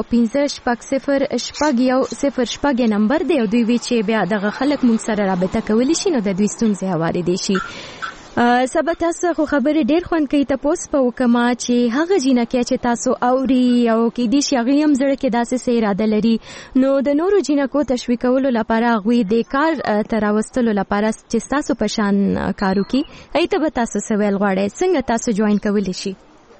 1500 نمبر دی او دوی وی چې بیا دغه خلک مونږ سره رابطه کولی شي نو د دوی ستونزې حواله دي شي سبا تاسو خو خبرې ډېر خوند کوي تاسو په وکما چې هغه جنکه چې تاسو اوري او کې دي چې هغه هم زړه کې داسې سي اراده لري نو د نورو جنکو تشویقولو لپاره غوي د کار تراوستلو لپاره چې تاسو په شان کارو کی ایته به تاسو سوال غواړئ څنګه تاسو جوائن کولی شي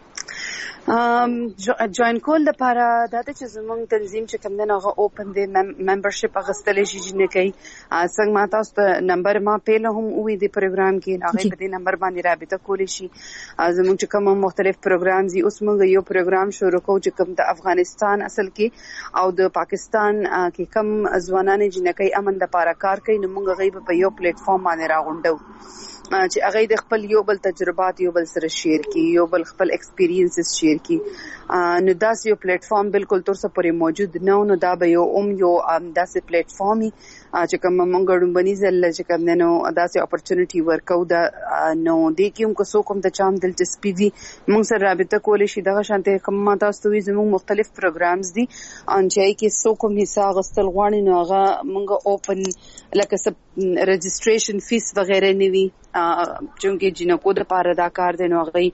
جوائن کول لپاره دا چې زموږ تنظیم چې کوم نه هغه اوپن دی ممبرشپ اغستل شي جنې کوي څنګه ما تاسو ته نمبر ما پیله هم وې د پروګرام کې هغه په دې نمبر باندې رابطه کولی شي زموږ چې کوم مختلف پروګرام دي اوس موږ یو پروګرام شروع کوو چې کوم د افغانستان اصل کې او د پاکستان کې کم ځوانان جنې کوي امن لپاره کار کوي نو موږ غیب په یو پلیټ فارم باندې راغونډو چې هغه د خپل یو بل تجربات یو بل سره شیر کی یو بل خپل ایکسپیرینسز شیر کی نو داس یو پلیټ فارم بالکل تر څه پورې موجود نه نو دا به یو داسې پلیټ فارم چې کوم مونږ ډومبني زل چې کوم نو داسې اپورتونټی ورکو دا نو د کیوم کو سو کوم د چام دلچسپي دي مونږ سره رابطه کولی شي دغه شانته کوم تاسو ته زموږ مختلف پروګرامز دي ان چې کې سو کوم حصہ غستل غواړي نو هغه مونږ اوپن لکه سب رجسټریشن فیس وغیرہ نیوي چونکه جنکو د پاره دا کار دی نو هغه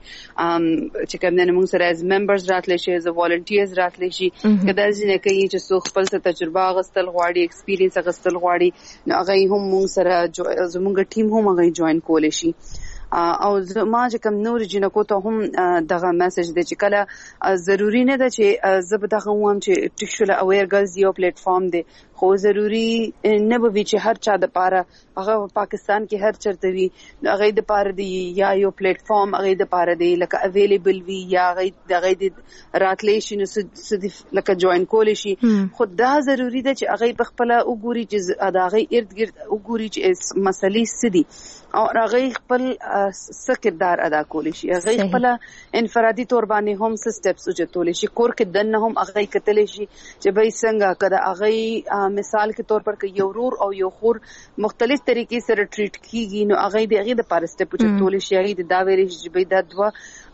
چې کوم نه موږ سره از ممبرز راتلی شي از والنټیرز راتلی شي کله چې کوي چې څو خپل تجربه غستل غواړي ایکسپیرینس غستل غواړي نو هغه هم موږ سره زموږ ټیم هم هغه جوائن کولی شي او ما چې کوم نور جنکو ته هم دغه میسج دی چې کله ضروری نه ده چې زه به دغه وایم چې ټیکشل اویر ګرلز یو پلیټ فارم دی خو ضروری نه به چې هر چا د پاره هغه پاکستان کې هر چرته وي هغه د پاره دی یا یو پلیټ فارم هغه د پاره دی لکه اویلیبل وي یا هغه د راتلی شي نو لکه جوائن کولی شي خو دا ضروری ده چې هغه په خپل وګوري چې هغه ارد گرد وګوري چې مسلې سدي او هغه خپل سکردار ادا کولی شي هغه خپل انفرادي تور باندې هم سټپس وجتول شي کور کې دنه هم هغه کتل شي چې به څنګه کړه هغه مثال کے طور پر کہ یو رور او یو خور مختلف طریقې سره ټریټ کیږي نو هغه د پارسته پچتول شي د دا ویل چې به د دوا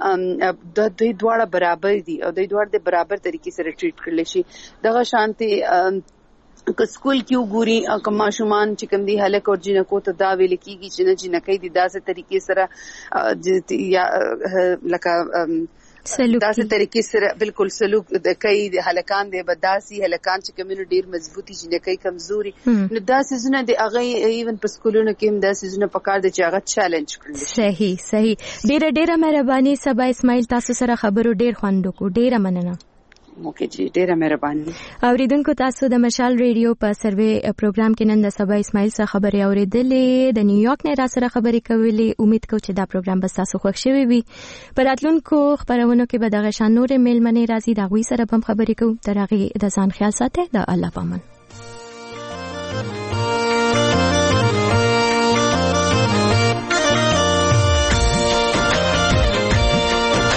د دوی دواړه برابر دي او دوی دواړه د برابر طریقې سره ټریټ کړل شي دغه شانتي که سکول کې وګوري کما شومان چې کوم دی هلک او جنکو ته دا ویل کیږي چې نه جنکې د داسې طریقې سره یا لکه داسې طریقې سره بالکل سلوک د کوي د هلکان د بداسي هلکان چې کمیونټي ډیر مضبوطی جنکې کمزوري نو داسې زونه د هغه ایون په سکولونو کې هم داسې زونه پکار دي چې هغه چیلنج کړل صحیح ډیره مهرباني سبا اسماعیل تاسو سره خبرو ډیر خوند کو ډیره مننه اوکے جی ډیره مهرباني اوریدونکو تاسو د مشال ریډیو په سروي پروګرام کې نن د سبا اسماعیل سره خبرې اوریدلې د نیویارک نه را سره خبرې کولې امید کوم چې دا پروګرام به تاسو خوښ شوي وي په راتلونکو خبرونو کې به دغه شان نور میلمنې راځي دا غوي سره هم خبرې کوو تر هغه د ځان خیال ساتئ د الله پامان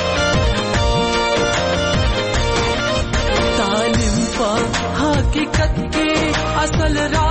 حقیقت مل را